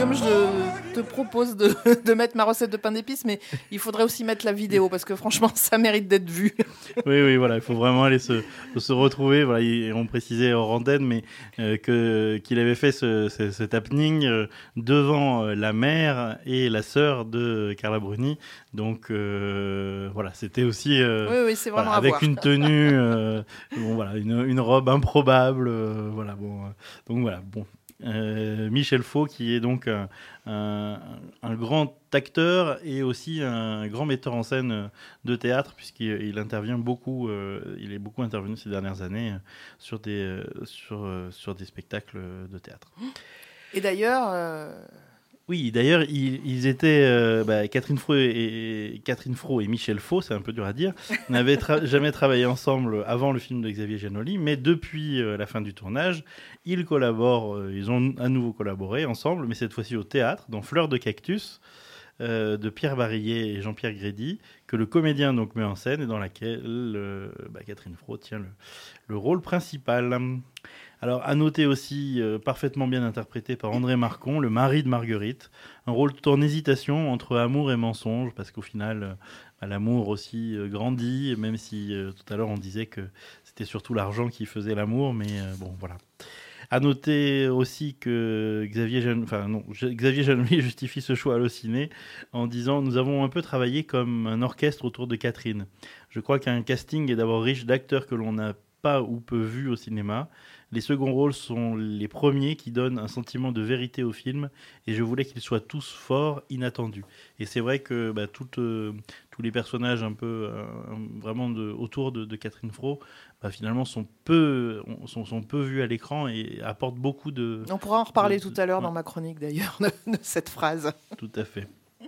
[SPEAKER 2] Guillaume, je te propose de, de mettre ma recette de pain d'épices, mais il faudrait aussi mettre la vidéo parce que franchement, ça mérite d'être vu.
[SPEAKER 3] Oui, oui, voilà, il faut vraiment aller se, se retrouver. Voilà, et on précisait hors antenne, mais euh, que qu'il avait fait ce, ce, cet happening euh, devant euh, la mère et la sœur de Carla Bruni. Donc euh, voilà, c'était aussi euh,
[SPEAKER 2] Oui, oui, c'est vraiment
[SPEAKER 3] voilà,
[SPEAKER 2] à
[SPEAKER 3] avec
[SPEAKER 2] voir.
[SPEAKER 3] une tenue, euh, bon voilà, une, une robe improbable. Euh, voilà, bon, euh, donc voilà, bon. Euh, Michel Faux, qui est donc un, un, un grand acteur et aussi un grand metteur en scène de théâtre, puisqu'il il intervient beaucoup, euh, il est beaucoup intervenu ces dernières années sur des, euh, sur, euh, sur des spectacles de théâtre.
[SPEAKER 2] Et d'ailleurs... Euh...
[SPEAKER 3] Oui, d'ailleurs, ils, ils étaient euh, bah, Catherine Fro et, et Catherine Fro et Michel Faux, c'est un peu dur à dire, n'avaient tra- jamais travaillé ensemble avant le film de Xavier Giannoli, mais depuis euh, la fin du tournage, ils collaborent, euh, ils ont à nouveau collaboré ensemble, mais cette fois-ci au théâtre, dans Fleurs de cactus, euh, de Pierre Barillet et Jean-Pierre Grédy, que le comédien donc met en scène et dans laquelle euh, bah, Catherine Fro tient le, le rôle principal. Alors, à noter aussi, euh, parfaitement bien interprété par André Marcon, le mari de Marguerite. Un rôle tout en hésitation entre amour et mensonge, parce qu'au final, euh, bah, l'amour aussi euh, grandit, même si euh, tout à l'heure on disait que c'était surtout l'argent qui faisait l'amour, mais euh, bon, voilà. À noter aussi que Xavier Jean... enfin, non, Xavier Giannoli justifie ce choix halluciné en disant « Nous avons un peu travaillé comme un orchestre autour de Catherine. Je crois qu'un casting est d'abord riche d'acteurs que l'on n'a pas ou peu vus au cinéma. Les seconds rôles sont les premiers qui donnent un sentiment de vérité au film et je voulais qu'ils soient tous forts, inattendus. » Et c'est vrai que bah, tout, euh, tous les personnages un peu euh, vraiment de, autour de, de Catherine Fro bah, finalement sont peu, sont, sont peu vus à l'écran et apportent beaucoup de...
[SPEAKER 2] On pourra en reparler
[SPEAKER 3] de,
[SPEAKER 2] tout à l'heure
[SPEAKER 3] ouais.
[SPEAKER 2] dans ma chronique d'ailleurs de, de cette phrase.
[SPEAKER 3] Tout à fait.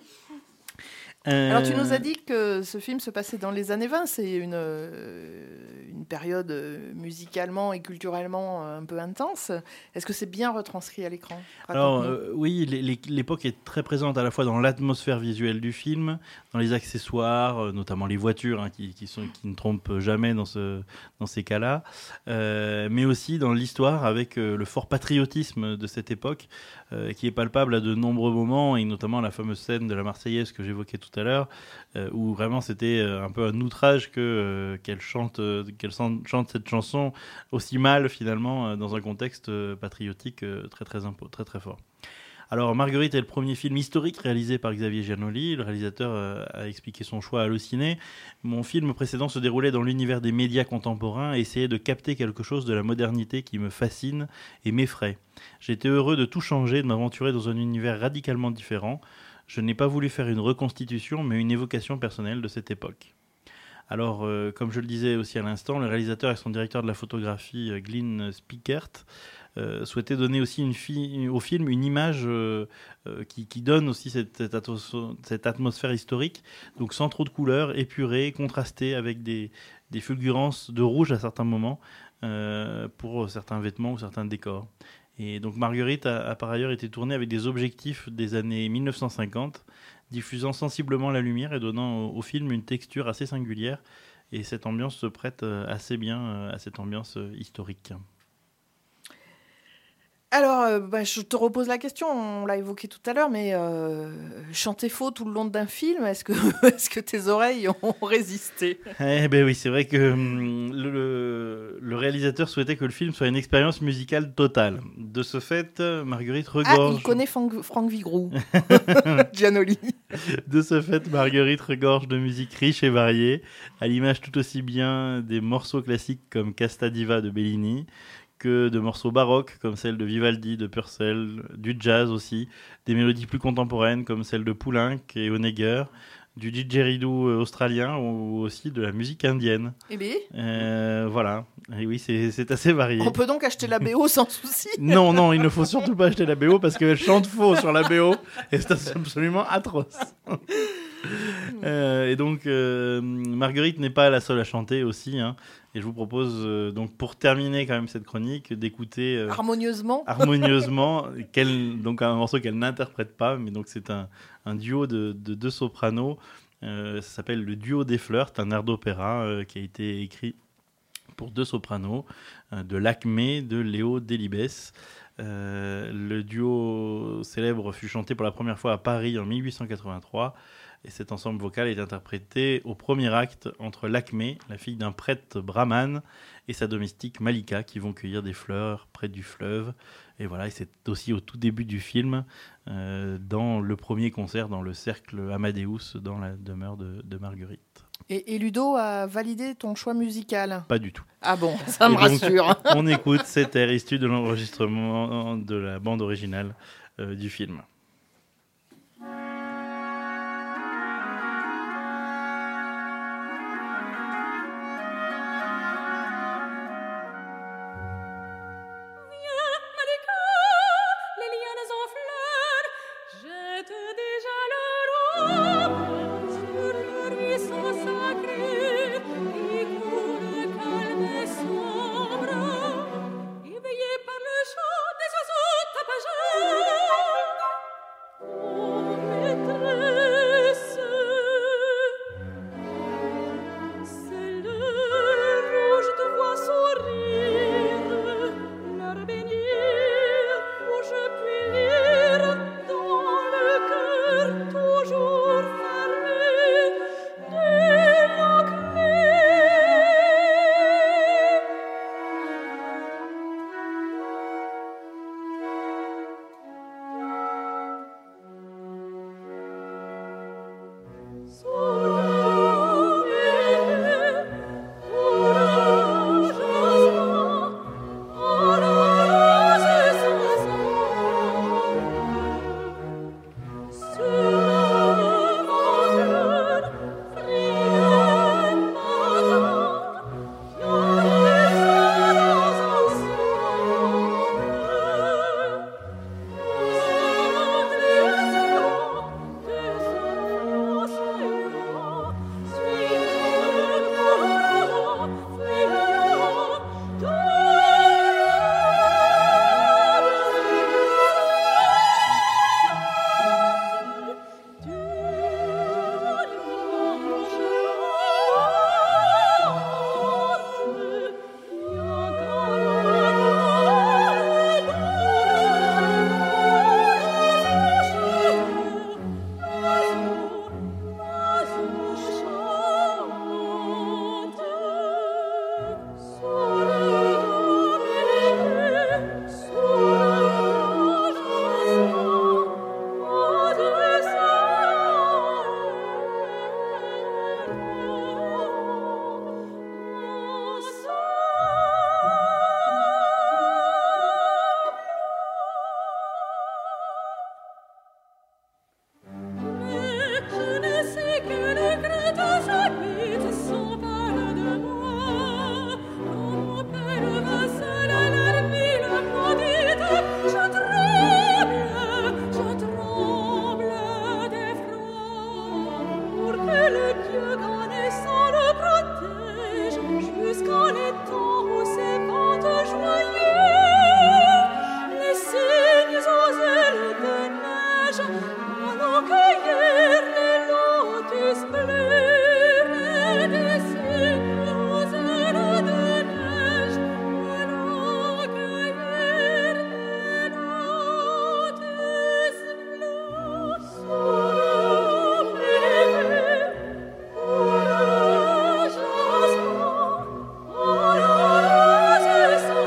[SPEAKER 2] Euh... Alors tu nous as dit que ce film se passait dans les années vingt, c'est une, une période musicalement et culturellement un peu intense. Est-ce que c'est bien retranscrit à l'écran ?
[SPEAKER 3] Alors euh, oui, l'époque est très présente à la fois dans l'atmosphère visuelle du film, dans les accessoires, notamment les voitures hein, qui, qui, sont, qui ne trompent jamais dans, ce, dans ces cas-là, euh, mais aussi dans l'histoire avec euh, le fort patriotisme de cette époque euh, qui est palpable à de nombreux moments et notamment la fameuse scène de la Marseillaise que j'évoquais tout à l'heure, euh, où vraiment c'était euh, un peu un outrage que, euh, qu'elle chante, euh, qu'elle chante cette chanson aussi mal finalement euh, dans un contexte euh, patriotique euh, très, très, impo- très très fort. Alors Marguerite est le premier film historique réalisé par Xavier Giannoli. Le réalisateur euh, a expliqué son choix à Allociné. Mon film précédent se déroulait dans l'univers des médias contemporains et essayait de capter quelque chose de la modernité qui me fascine et m'effraie. J'étais heureux de tout changer, de m'aventurer dans un univers radicalement différent. Je n'ai pas voulu faire une reconstitution, mais une évocation personnelle de cette époque. Alors, euh, comme je le disais aussi à l'instant, le réalisateur et son directeur de la photographie, euh, Glyn Spickert, euh, souhaitaient donner aussi une fi- au film une image euh, euh, qui, qui donne aussi cette, cette, atmos- cette atmosphère historique, donc sans trop de couleurs, épurée, contrastée, avec des, des fulgurances de rouge à certains moments, euh, pour certains vêtements ou certains décors. Et donc Marguerite a, a par ailleurs été tournée avec des objectifs des années mille neuf cent cinquante, diffusant sensiblement la lumière et donnant au, au film une texture assez singulière. Et cette ambiance se prête assez bien à cette ambiance historique.
[SPEAKER 2] Alors, euh, bah, je te repose la question, on l'a évoqué tout à l'heure, mais euh, chanter faux tout le long d'un film, est-ce que, est-ce que tes oreilles ont résisté ?
[SPEAKER 3] Eh ben oui, c'est vrai que hum, le, le réalisateur souhaitait que le film soit une expérience musicale totale. De ce fait, Marguerite regorge...
[SPEAKER 2] Ah, il connaît Franck, Franck Vigroux, Giannoli.
[SPEAKER 3] De ce fait, Marguerite regorge de musique riche et variée, à l'image tout aussi bien des morceaux classiques comme Casta Diva de Bellini, que de morceaux baroques comme celle de Vivaldi, de Purcell, du jazz aussi, des mélodies plus contemporaines comme celle de Poulenc et Honegger, du didgeridoo australien ou aussi de la musique indienne.
[SPEAKER 2] Eh bien,
[SPEAKER 3] euh, voilà, et oui, c'est, c'est assez varié.
[SPEAKER 2] On peut donc acheter la B O sans souci.
[SPEAKER 3] Non, non, il ne faut surtout pas acheter la B O parce qu'elle chante faux sur la B O et c'est absolument atroce. euh, et donc, euh, Marguerite n'est pas la seule à chanter aussi, hein. Et je vous propose, euh, donc, pour terminer quand même cette chronique, d'écouter euh,
[SPEAKER 2] harmonieusement,
[SPEAKER 3] harmonieusement qu'elle, donc un morceau qu'elle n'interprète pas, mais donc c'est un, un duo de, de deux sopranos. Euh, ça s'appelle le duo des fleurs. C'est un air d'opéra euh, qui a été écrit pour deux sopranos, euh, de Lacmé, de Léo Delibes. Euh, le duo célèbre fut chanté pour la première fois à Paris en mille huit cent quatre-vingt-trois. Et cet ensemble vocal est interprété au premier acte entre Lakmé, la fille d'un prêtre brahmane, et sa domestique Malika, qui vont cueillir des fleurs près du fleuve. Et voilà, et c'est aussi au tout début du film, euh, dans le premier concert, dans le cercle Amadeus, dans la demeure de, de Marguerite.
[SPEAKER 2] Et, et Ludo a validé ton choix musical?
[SPEAKER 3] Pas du tout.
[SPEAKER 2] Ah bon, ça me
[SPEAKER 3] Et donc,
[SPEAKER 2] rassure.
[SPEAKER 3] On écoute cet air issu de l'enregistrement de la bande originale euh, du film.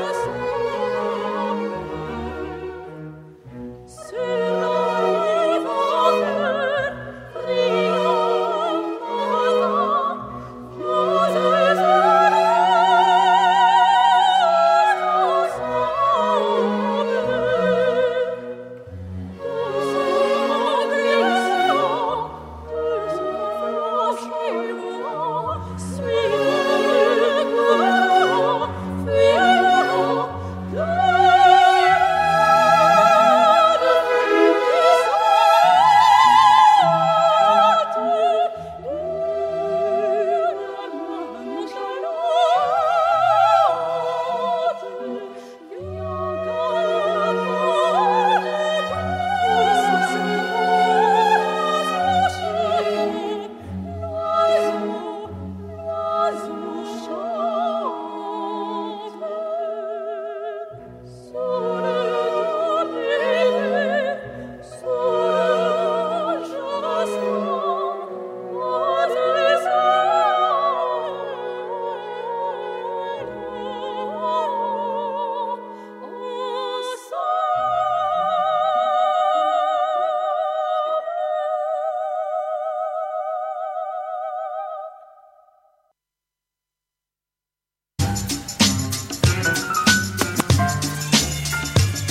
[SPEAKER 8] Sur la rive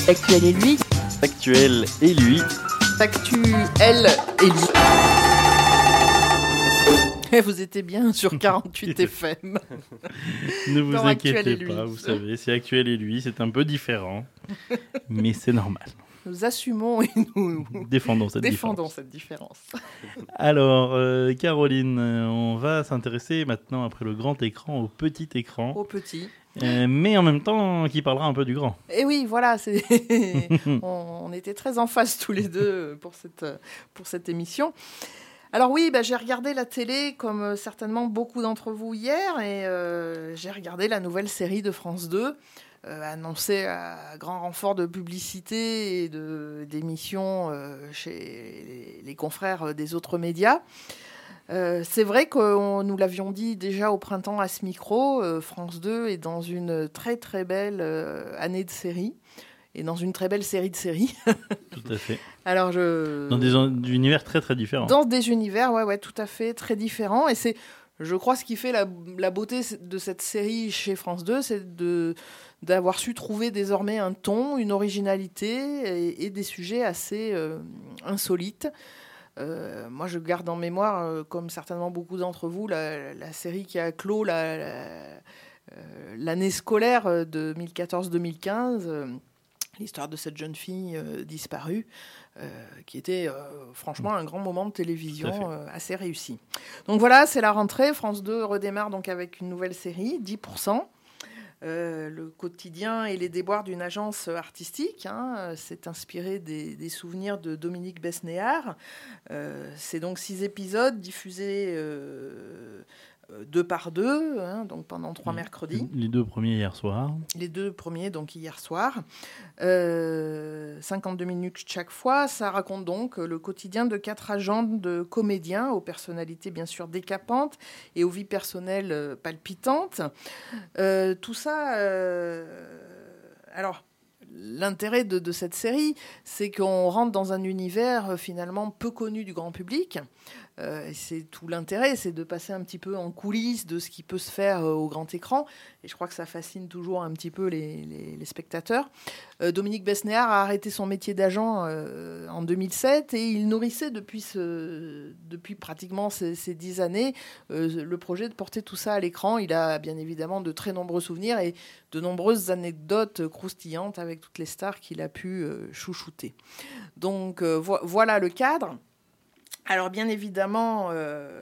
[SPEAKER 1] Actuel et lui.
[SPEAKER 3] Actuel et lui.
[SPEAKER 2] Actu, elle et lui. Et vous étiez bien sur quarante-huit F M.
[SPEAKER 3] Ne vous
[SPEAKER 2] Dans Actuel
[SPEAKER 3] inquiétez
[SPEAKER 2] et lui.
[SPEAKER 3] pas, vous savez, c'est Actuel et lui, c'est un peu différent, mais c'est normal.
[SPEAKER 2] Nous assumons et nous
[SPEAKER 3] Défendons cette
[SPEAKER 2] défendons
[SPEAKER 3] différence.
[SPEAKER 2] cette différence.
[SPEAKER 3] Alors, euh, Caroline, euh, on va s'intéresser maintenant, après le grand écran, au petit écran,
[SPEAKER 2] Au petit.
[SPEAKER 3] euh, mais en même temps, qui parlera un peu du grand.
[SPEAKER 2] Et oui, voilà, c'est... on, on était très en face tous les deux pour cette, pour cette émission. Alors oui, bah, j'ai regardé la télé comme euh, certainement beaucoup d'entre vous hier et euh, j'ai regardé la nouvelle série de France deux euh, annoncée à grand renfort de publicité et de, d'émissions euh, chez les, les confrères des autres médias. Euh, c'est vrai que nous l'avions dit déjà au printemps à ce micro, euh, France deux est dans une très très belle euh, année de série et dans une très belle série de séries.
[SPEAKER 3] Tout à fait.
[SPEAKER 2] Alors je...
[SPEAKER 3] Dans des un- univers très très différents.
[SPEAKER 2] Dans des univers, ouais, ouais, tout à fait, très différents. Et c'est, je crois, ce qui fait la, la beauté de cette série chez France deux, c'est de, d'avoir su trouver désormais un ton, une originalité et, et des sujets assez euh, insolites. Euh, moi, je garde en mémoire, euh, comme certainement beaucoup d'entre vous, la, la série qui a clos la, la, euh, l'année scolaire de deux mille quatorze deux mille quinze, euh, l'histoire de cette jeune fille euh, disparue, euh, qui était euh, franchement un grand moment de télévision euh, assez réussi. Donc voilà, c'est la rentrée. France deux redémarre donc avec une nouvelle série, dix pour cent. Euh, le quotidien et les déboires d'une agence artistique. Hein, c'est inspiré des, des souvenirs de Dominique Besnéard. Euh, c'est donc six épisodes diffusés euh, deux par deux, hein, donc pendant trois mercredis.
[SPEAKER 3] Les deux premiers hier soir.
[SPEAKER 2] Les deux premiers, donc hier soir. Euh, cinquante-deux minutes chaque fois. Ça raconte donc le quotidien de quatre agents de comédiens, aux personnalités bien sûr décapantes et aux vies personnelles euh, palpitantes. Euh, tout ça... Euh, alors... L'intérêt de, de cette série, c'est qu'on rentre dans un univers euh, finalement peu connu du grand public. Euh, c'est tout l'intérêt, c'est de passer un petit peu en coulisses de ce qui peut se faire euh, au grand écran. Et je crois que ça fascine toujours un petit peu les, les, les spectateurs. Euh, Dominique Besnéard a arrêté son métier d'agent euh, en deux mille sept et il nourrissait depuis, ce, depuis pratiquement ces, ces dix années euh, le projet de porter tout ça à l'écran. Il a bien évidemment de très nombreux souvenirs et de nombreuses anecdotes croustillantes avec toutes les stars qu'il a pu euh, chouchouter. Donc euh, vo- voilà le cadre. Alors bien évidemment, euh,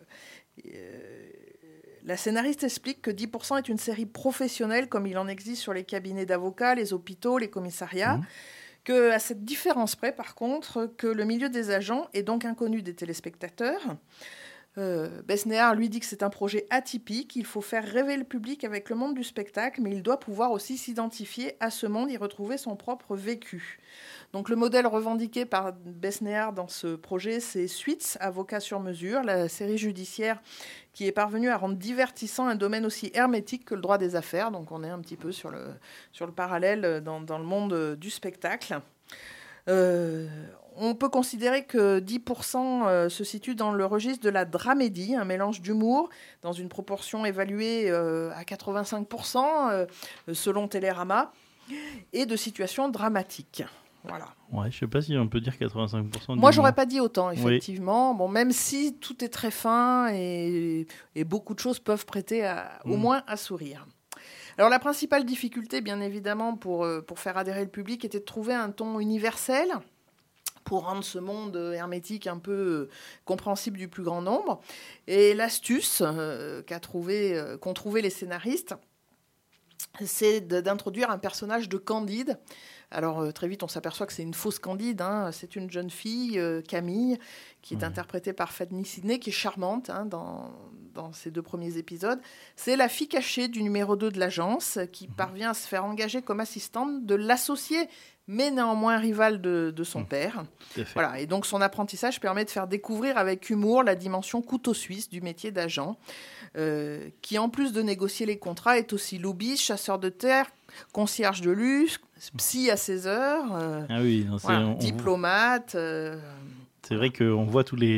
[SPEAKER 2] euh, la scénariste explique que dix pour cent est une série professionnelle comme il en existe sur les cabinets d'avocats, les hôpitaux, les commissariats. Mmh. Que, à cette différence près, par contre, que le milieu des agents est donc inconnu des téléspectateurs. Euh, Besnéard lui dit que c'est un projet atypique, il faut faire rêver le public avec le monde du spectacle, mais il doit pouvoir aussi s'identifier à ce monde, y retrouver son propre vécu. Donc le modèle revendiqué par Besnéard dans ce projet, c'est Suits, avocat sur mesure, la série judiciaire qui est parvenue à rendre divertissant un domaine aussi hermétique que le droit des affaires. Donc on est un petit peu sur le, sur le parallèle dans, dans le monde du spectacle. Euh, on peut considérer que dix pour cent se situe dans le registre de la dramédie, un mélange d'humour dans une proportion évaluée à quatre-vingt-cinq pour cent selon Télérama, et de situations dramatiques. Voilà.
[SPEAKER 3] Ouais, je sais pas si on peut dire quatre-vingt-cinq pour cent.
[SPEAKER 2] Moi, j'aurais pas dit autant, effectivement.
[SPEAKER 3] Oui.
[SPEAKER 2] Bon, même si tout est très fin et, et beaucoup de choses peuvent prêter à, mmh. au moins à sourire. Alors, la principale difficulté, bien évidemment, pour, pour faire adhérer le public, était de trouver un ton universel pour rendre ce monde hermétique un peu compréhensible du plus grand nombre. Et l'astuce euh, qu'a trouvé, euh, qu'ont trouvé les scénaristes, c'est de, d'introduire un personnage de Candide. Alors, euh, très vite, on s'aperçoit que c'est une fausse Candide. Hein. C'est une jeune fille, euh, Camille, qui est mmh. interprétée par Fanny Sidney, qui est charmante hein, dans, dans ces deux premiers épisodes. C'est la fille cachée du numéro deux de l'agence, qui mmh. parvient à se faire engager comme assistante de l'associé, mais néanmoins rivale de, de son mmh. père. Voilà. Et donc, son apprentissage permet de faire découvrir avec humour la dimension couteau suisse du métier d'agent, euh, qui, en plus de négocier les contrats, est aussi lobbyiste, chasseur de terre, concierge de luxe, psy à seize heures, euh,
[SPEAKER 3] ah oui, non,
[SPEAKER 2] voilà,
[SPEAKER 3] on,
[SPEAKER 2] diplomate. Euh,
[SPEAKER 3] c'est vrai qu'on voit tous les,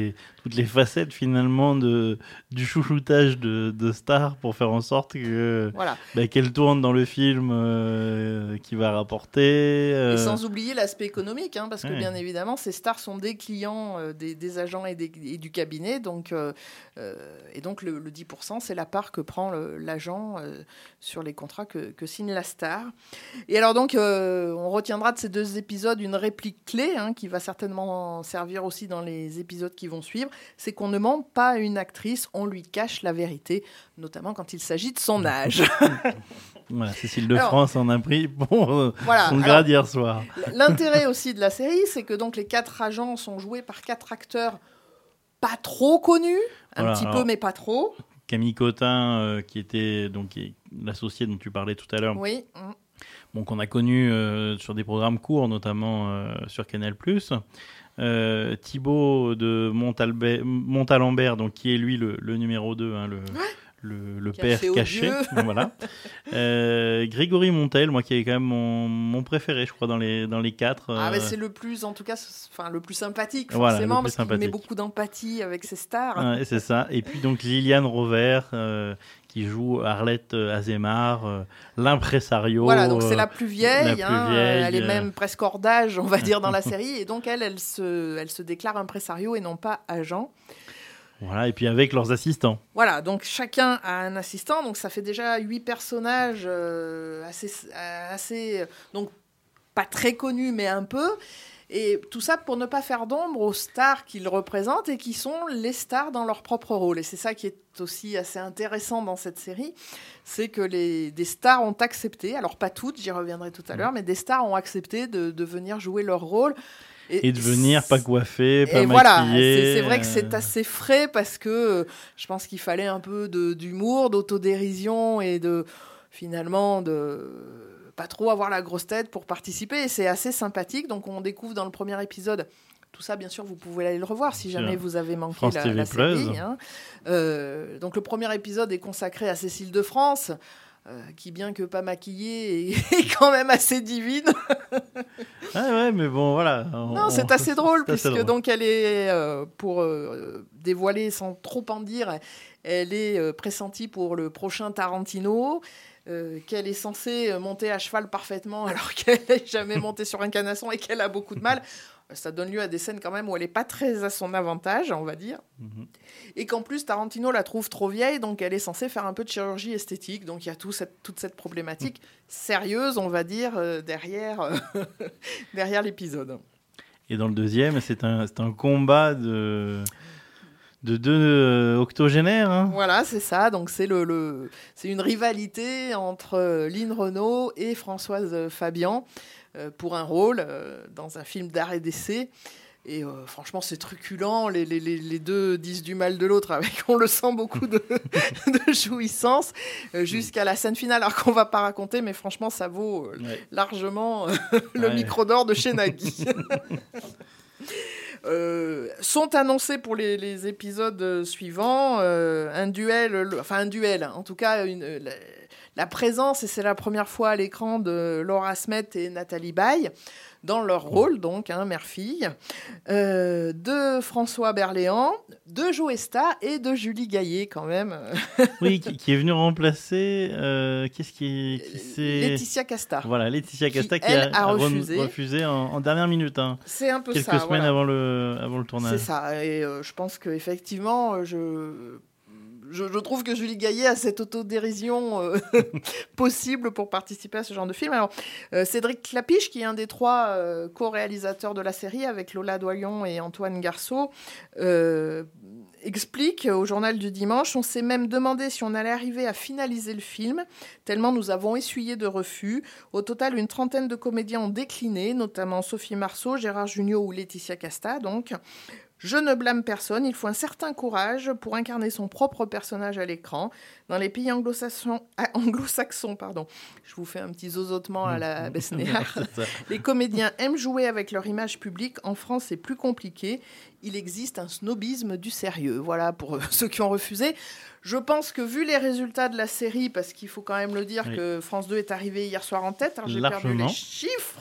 [SPEAKER 3] toutes les facettes finalement de, du chouchoutage de, de stars pour faire en sorte que,
[SPEAKER 2] Voilà.
[SPEAKER 3] bah, qu'elles tournent dans le film euh, qui va rapporter. euh,
[SPEAKER 2] Et sans oublier l'aspect économique, hein, parce que
[SPEAKER 3] Ouais.
[SPEAKER 2] bien évidemment, ces stars sont des clients euh, des, des agents et, des- et du cabinet. Donc, euh, euh, et donc le, le dix pour cent, c'est la part que prend le- l'agent euh, sur les contrats que, que signe la star. Et alors donc, euh, on retiendra de ces deux épisodes une réplique clé, hein, qui va certainement servir aussi dans les épisodes qui vont suivre, c'est qu'on ne ment pas à une actrice, on lui cache la vérité, notamment quand il s'agit de son âge.
[SPEAKER 3] Voilà, Cécile de
[SPEAKER 2] Alors-
[SPEAKER 3] France en a pris pour euh,
[SPEAKER 2] Voilà.
[SPEAKER 3] son
[SPEAKER 2] Alors,
[SPEAKER 3] grade hier soir.
[SPEAKER 2] l'intérêt aussi de la série, c'est que donc les quatre agents sont joués par quatre acteurs pas trop connus, un
[SPEAKER 3] Voilà,
[SPEAKER 2] petit
[SPEAKER 3] alors-
[SPEAKER 2] peu mais pas trop.
[SPEAKER 3] Camille Cotin, euh, qui était donc qui est l'associé dont tu parlais tout à l'heure,
[SPEAKER 2] Oui. mm.
[SPEAKER 3] bon, qu'on a connu euh, sur des programmes courts, notamment euh, sur Canal+. Euh, Thibaut de Montalbe- Montalembert, donc, qui est lui le, le numéro deux, hein, le, le, le père
[SPEAKER 2] Caché
[SPEAKER 3] caché.
[SPEAKER 2] odieux.
[SPEAKER 3] Voilà. Euh, Grégory Montel, moi qui est quand même mon, mon préféré, je crois, dans les, dans les quatre.
[SPEAKER 2] Ah,
[SPEAKER 3] euh,
[SPEAKER 2] mais c'est le plus, en tout cas, c'est- enfin le plus sympathique,
[SPEAKER 3] Voilà,
[SPEAKER 2] forcément,
[SPEAKER 3] le plus
[SPEAKER 2] parce qu'il met
[SPEAKER 3] sympathique.
[SPEAKER 2] beaucoup d'empathie avec ses stars.
[SPEAKER 3] Ouais, c'est ça. Et puis donc Liliane Rovert, euh, qui joue Arlette Azémar, euh, l'impresario.
[SPEAKER 2] Voilà, donc c'est
[SPEAKER 3] euh,
[SPEAKER 2] la plus vieille,
[SPEAKER 3] la plus
[SPEAKER 2] hein,
[SPEAKER 3] vieille,
[SPEAKER 2] elle est
[SPEAKER 3] euh.
[SPEAKER 2] même presque hors d'âge, on va dire, dans la série, et donc elle, elle se, elle se déclare impresario et non pas agent.
[SPEAKER 3] Voilà, et puis avec leurs assistants.
[SPEAKER 2] Voilà, donc chacun a un assistant, donc ça fait déjà huit personnages euh, assez, assez, donc pas très connus, mais un peu. Et tout ça pour ne pas faire d'ombre aux stars qu'ils représentent et qui sont les stars dans leur propre rôle. Et c'est ça qui est aussi assez intéressant dans cette série, c'est que les, des stars ont accepté, alors pas toutes, j'y reviendrai tout à l'heure, mais des stars ont accepté de, de venir jouer leur rôle.
[SPEAKER 3] Et de venir pas coiffé, pas
[SPEAKER 2] et
[SPEAKER 3] maquillé.
[SPEAKER 2] voilà, c'est, c'est vrai que
[SPEAKER 3] euh,
[SPEAKER 2] c'est assez frais parce que euh, je pense qu'il fallait un peu de, d'humour, d'autodérision et de finalement de pas trop avoir la grosse tête pour participer. Et c'est assez sympathique. Donc on découvre dans le premier épisode. Tout ça, bien sûr, vous pouvez aller le revoir si jamais
[SPEAKER 3] Sûr.
[SPEAKER 2] vous avez manqué
[SPEAKER 3] France
[SPEAKER 2] la,
[SPEAKER 3] T V
[SPEAKER 2] la série.
[SPEAKER 3] Plus.
[SPEAKER 2] hein. Euh, donc le premier épisode est consacré à Cécile de France. Euh, qui, bien que pas maquillée, est, est quand même assez divine.
[SPEAKER 3] Ah ouais, mais bon, voilà. on-
[SPEAKER 2] Non, c'est assez drôle,
[SPEAKER 3] c'est assez
[SPEAKER 2] puisque
[SPEAKER 3] drôle.
[SPEAKER 2] donc elle est, euh, pour euh, dévoiler sans trop en dire, elle est euh, pressentie pour le prochain Tarantino, euh, qu'elle est censée monter à cheval parfaitement alors qu'elle n'est jamais montée sur un canasson et qu'elle a beaucoup de mal. Ça donne lieu à des scènes quand même où elle n'est pas très à son avantage, on va dire.
[SPEAKER 3] Mhm.
[SPEAKER 2] Et qu'en plus, Tarantino la trouve trop vieille, donc elle est censée faire un peu de chirurgie esthétique. Donc il y a tout cette, toute cette problématique sérieuse, on va dire, euh, derrière, euh, derrière l'épisode.
[SPEAKER 3] Et dans le deuxième, c'est un, c'est un combat de, de deux euh, octogénaires. Hein.
[SPEAKER 2] Voilà, c'est ça. Donc c'est le, le- c'est une rivalité entre euh, Lynn Renaud et Françoise Fabian euh, pour un rôle euh, dans un film d'art et d'essai. Et euh, franchement, c'est truculent. Les, les, les, les deux disent du mal de l'autre, avec, on le sent, beaucoup de, de jouissance, euh, jusqu'à la scène finale, alors qu'on va pas raconter, mais franchement, ça vaut euh,
[SPEAKER 3] Ouais.
[SPEAKER 2] largement euh, le
[SPEAKER 3] Ouais.
[SPEAKER 2] micro d'or de chez Nagui. Euh, sont annoncés pour les, les épisodes suivants euh, un duel, le- enfin un duel, en tout cas une, la, la présence, et c'est la première fois à l'écran, de Laura Smet et Nathalie Baye, dans leur rôle, donc, hein, mère-fille, euh, de François Berléand, de Joe Esta et de Julie Gaillet, quand même.
[SPEAKER 3] Oui, qui, qui est venu remplacer. euh, qu'est-ce qui, qui c'est
[SPEAKER 2] Laetitia Casta.
[SPEAKER 3] Voilà, Laetitia
[SPEAKER 2] Qui,
[SPEAKER 3] Casta qui,
[SPEAKER 2] elle, a
[SPEAKER 3] re-
[SPEAKER 2] refusé.
[SPEAKER 3] refusé en, en dernière minute. Hein.
[SPEAKER 2] C'est un peu
[SPEAKER 3] Quelques
[SPEAKER 2] ça.
[SPEAKER 3] semaines
[SPEAKER 2] voilà.
[SPEAKER 3] avant, le, avant le tournage.
[SPEAKER 2] C'est ça, et euh, je pense qu'effectivement, euh, je... Je, je trouve que Julie Gaillet a cette autodérision euh, possible pour participer à ce genre de film. Alors, euh, Cédric Clapiche, qui est un des trois euh, co-réalisateurs de la série, avec Lola Doyon et Antoine Garceau, euh, explique au journal du dimanche: on s'est même demandé si on allait arriver à finaliser le film, tellement nous avons essuyé de refus. Au total, une trentaine de comédiens ont décliné, notamment Sophie Marceau, Gérard Jugnot ou Laetitia Casta, donc. Je ne blâme personne, il faut un certain courage pour incarner son propre personnage à l'écran. Dans les pays anglo-saxons, ah, anglo-saxons pardon, je vous fais un petit zozotement à la Besnéard,
[SPEAKER 3] C'est ça.
[SPEAKER 2] les comédiens aiment jouer avec leur image publique. En France, c'est plus compliqué. Il existe un snobisme du sérieux. Voilà pour euh, ceux qui ont refusé. Je pense que vu les résultats de la série, parce qu'il faut quand même le dire
[SPEAKER 3] Oui.
[SPEAKER 2] que France deux est arrivé hier soir en tête, alors j'ai perdu
[SPEAKER 3] Largement.
[SPEAKER 2] les chiffres.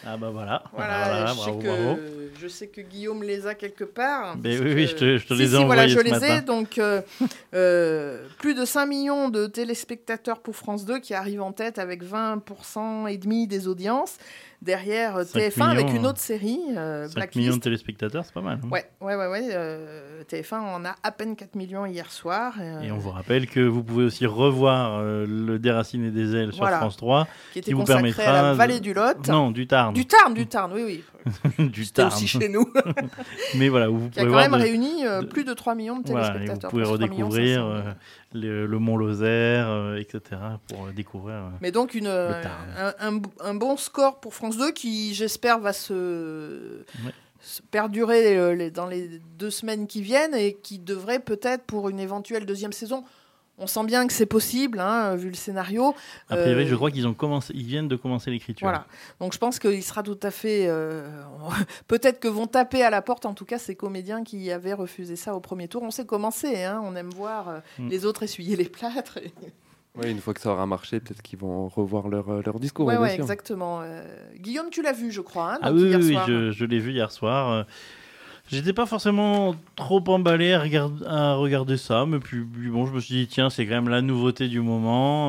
[SPEAKER 3] Ah bah voilà.
[SPEAKER 2] Voilà,
[SPEAKER 3] Voilà,
[SPEAKER 2] je,
[SPEAKER 3] bravo,
[SPEAKER 2] sais
[SPEAKER 3] bravo.
[SPEAKER 2] que, je sais que Guillaume les a quelque part.
[SPEAKER 3] Mais
[SPEAKER 2] parce
[SPEAKER 3] oui, oui,
[SPEAKER 2] que-
[SPEAKER 3] je te, je te
[SPEAKER 2] Si,
[SPEAKER 3] les ai
[SPEAKER 2] si,
[SPEAKER 3] envoyés
[SPEAKER 2] voilà, je
[SPEAKER 3] ce
[SPEAKER 2] les
[SPEAKER 3] matin.
[SPEAKER 2] ai. Donc, euh, euh, plus de cinq millions de téléspectateurs pour France deux qui arrivent en tête avec vingt pour cent et demi des audiences. Derrière euh,
[SPEAKER 3] cinq
[SPEAKER 2] T F un avec
[SPEAKER 3] millions,
[SPEAKER 2] une autre série, euh,
[SPEAKER 3] cinq
[SPEAKER 2] Blacklist.
[SPEAKER 3] millions de téléspectateurs, c'est pas mal. hein.
[SPEAKER 2] Ouais, ouais, ouais, ouais. euh, T F un en a à peine quatre millions hier soir. euh,
[SPEAKER 3] Et on vous rappelle que vous pouvez aussi revoir euh, le Déraciné des ailes sur
[SPEAKER 2] Voilà.
[SPEAKER 3] France trois.
[SPEAKER 2] qui était
[SPEAKER 3] qui vous
[SPEAKER 2] consacré
[SPEAKER 3] permettra
[SPEAKER 2] à la
[SPEAKER 3] de-
[SPEAKER 2] vallée du Lot.
[SPEAKER 3] Non, du Tarn.
[SPEAKER 2] Du Tarn, du Tarn, oui, oui.
[SPEAKER 3] du
[SPEAKER 2] C'était
[SPEAKER 3] Tarn.
[SPEAKER 2] aussi chez nous.
[SPEAKER 3] Mais voilà, où vous
[SPEAKER 2] Qui a
[SPEAKER 3] pouvez
[SPEAKER 2] quand
[SPEAKER 3] voir
[SPEAKER 2] même
[SPEAKER 3] de-
[SPEAKER 2] réuni euh,
[SPEAKER 3] de-
[SPEAKER 2] plus de trois millions de
[SPEAKER 3] Voilà, et
[SPEAKER 2] téléspectateurs.
[SPEAKER 3] vous pouvez
[SPEAKER 2] presque trois millions
[SPEAKER 3] redécouvrir
[SPEAKER 2] cinq cent mille.
[SPEAKER 3] euh, le, le Mont Lozère, euh, et cetera, pour euh, découvrir. euh,
[SPEAKER 2] Mais donc une, euh,
[SPEAKER 3] Tarn.
[SPEAKER 2] un, un- un bon score pour France deux qui, j'espère, va se,
[SPEAKER 3] Ouais.
[SPEAKER 2] se perdurer euh, les- dans les deux semaines qui viennent et qui devrait peut-être, pour une éventuelle deuxième saison, on sent bien que c'est possible, hein, vu le scénario.
[SPEAKER 3] A priori,
[SPEAKER 2] Euh,
[SPEAKER 3] je crois qu'ils ont commencé, ils viennent de commencer l'écriture.
[SPEAKER 2] Voilà. Donc je pense qu'il sera tout à fait... euh, peut-être que vont taper à la porte, en tout cas, ces comédiens qui avaient refusé ça au premier tour. On sait comment c'est, hein, on aime voir euh,
[SPEAKER 3] Mm.
[SPEAKER 2] les autres essuyer les plâtres. et-
[SPEAKER 5] Ouais, une fois que ça aura marché, peut-être qu'ils vont revoir leur, euh, leur discours.
[SPEAKER 2] Ouais,
[SPEAKER 5] bien
[SPEAKER 2] ouais,
[SPEAKER 5] sûr.
[SPEAKER 2] exactement. Euh, Guillaume, tu l'as vu, je crois, hein,
[SPEAKER 3] Ah
[SPEAKER 2] donc
[SPEAKER 3] oui,
[SPEAKER 2] hier
[SPEAKER 3] oui, oui,
[SPEAKER 2] soir.
[SPEAKER 3] je, je l'ai vu hier soir. Euh, J'étais pas forcément trop emballé à, regard- à regarder ça, mais puis, puis bon, je me suis dit, tiens, c'est quand même la nouveauté du moment.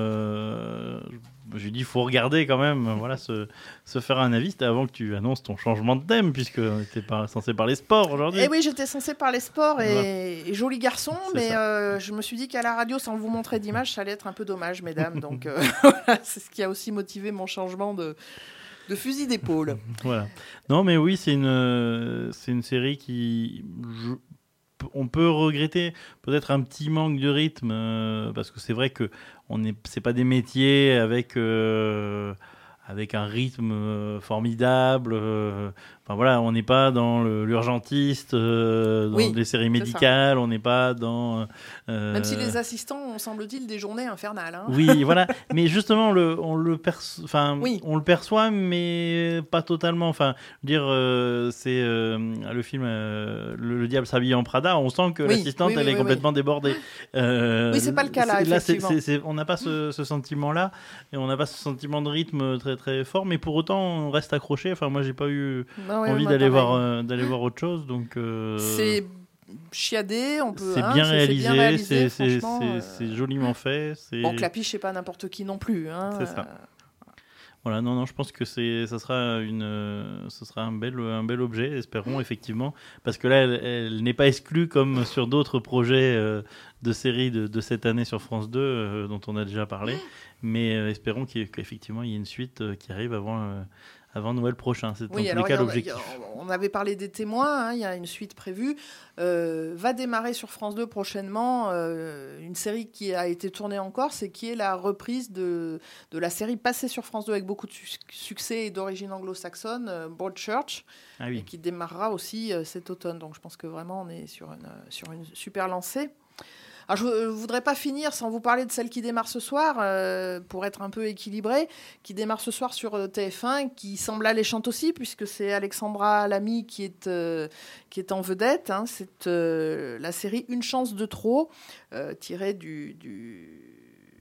[SPEAKER 3] Euh, je me suis dit, il faut regarder quand même, voilà, se, se faire un avis. C'était avant que tu annonces ton changement de thème, puisque on était pas censé parler sport aujourd'hui.
[SPEAKER 2] Eh oui, j'étais censée parler sport et,
[SPEAKER 3] Voilà.
[SPEAKER 2] et joli garçon,
[SPEAKER 3] C'est
[SPEAKER 2] mais
[SPEAKER 3] ça.
[SPEAKER 2] euh, je me suis dit qu'à la radio, sans vous montrer d'image, ça allait être un peu dommage, mesdames. Donc euh, voilà, c'est ce qui a aussi motivé mon changement de, de fusil d'épaule.
[SPEAKER 3] Voilà. Non, mais oui, c'est une, euh, c'est une série qui. je- on peut regretter peut-être un petit manque de rythme, euh, parce que c'est vrai que on est, c'est pas des métiers avec. euh, avec un rythme euh, formidable. euh, Enfin voilà, on n'est pas dans le- l'urgentiste, euh, dans
[SPEAKER 2] Oui,
[SPEAKER 3] les séries
[SPEAKER 2] ça.
[SPEAKER 3] médicales, on n'est pas dans. euh,
[SPEAKER 2] Même si les assistants ont, semble-t-il, des journées infernales. hein.
[SPEAKER 3] Oui, voilà. Mais justement, le, on, le perçoit, enfin,
[SPEAKER 2] Oui.
[SPEAKER 3] on le perçoit, mais pas totalement. Enfin, je veux dire, euh, c'est euh, le film euh, le, le Diable s'habille en Prada. On sent que
[SPEAKER 2] Oui,
[SPEAKER 3] l'assistante,
[SPEAKER 2] oui, oui,
[SPEAKER 3] elle est
[SPEAKER 2] oui,
[SPEAKER 3] complètement débordée. Euh,
[SPEAKER 2] Oui, c'est pas le cas là,
[SPEAKER 3] c'est- c'est-
[SPEAKER 2] effectivement.
[SPEAKER 3] c'est- c'est- on n'a pas ce, ce sentiment-là, et on n'a pas ce sentiment de rythme très très fort. Mais pour autant, on reste accroché. Enfin, moi, j'ai pas eu
[SPEAKER 2] Ah ouais,
[SPEAKER 3] envie
[SPEAKER 2] moi,
[SPEAKER 3] d'aller
[SPEAKER 2] pareil.
[SPEAKER 3] voir euh, d'aller voir autre chose. Donc. euh,
[SPEAKER 2] C'est chiadé, on peut.
[SPEAKER 3] c'est
[SPEAKER 2] hein,
[SPEAKER 3] bien,
[SPEAKER 2] c'est-
[SPEAKER 3] réalisé,
[SPEAKER 2] c'est bien réalisé,
[SPEAKER 3] c'est- c'est
[SPEAKER 2] franchement,
[SPEAKER 3] c'est-
[SPEAKER 2] euh,
[SPEAKER 3] c'est joliment fait. c'est-
[SPEAKER 2] Bon, Clapiche, c'est pas n'importe qui non plus. Hein,
[SPEAKER 3] C'est ça.
[SPEAKER 2] euh,
[SPEAKER 3] Voilà, non, non, je pense que c'est, ça sera une, euh, ce sera un bel, un bel objet, espérons effectivement, parce que là, elle, elle n'est pas exclue comme sur d'autres projets euh, de séries de, de cette année sur France deux euh, dont on a déjà parlé, mais euh, espérons qu'il y ait- qu'effectivement il y ait une suite euh, qui arrive avant, euh, avant Noël prochain. C'est dans
[SPEAKER 2] Oui,
[SPEAKER 3] tous
[SPEAKER 2] alors
[SPEAKER 3] les cas
[SPEAKER 2] il y en a-
[SPEAKER 3] l'objectif.
[SPEAKER 2] il y a- on avait parlé des témoins, hein, il y a une suite prévue. Euh, va démarrer sur France deux prochainement euh, une série qui a été tournée en Corse et qui est la reprise de, de la série passée sur France deux avec beaucoup de su- succès et d'origine anglo-saxonne, euh, Broadchurch,
[SPEAKER 3] Ah
[SPEAKER 2] et
[SPEAKER 3] oui.
[SPEAKER 2] qui démarrera aussi euh, cet automne. Donc je pense que vraiment on est sur une, euh, sur une super lancée. Alors, je ne voudrais pas finir sans vous parler de celle qui démarre ce soir, euh, pour être un peu équilibré, qui démarre ce soir sur euh, T F un, qui semble alléchante aussi, puisque c'est Alexandra Lamy qui est, euh, qui est en vedette. Hein. C'est euh, la série Une chance de trop, euh, tirée du, du,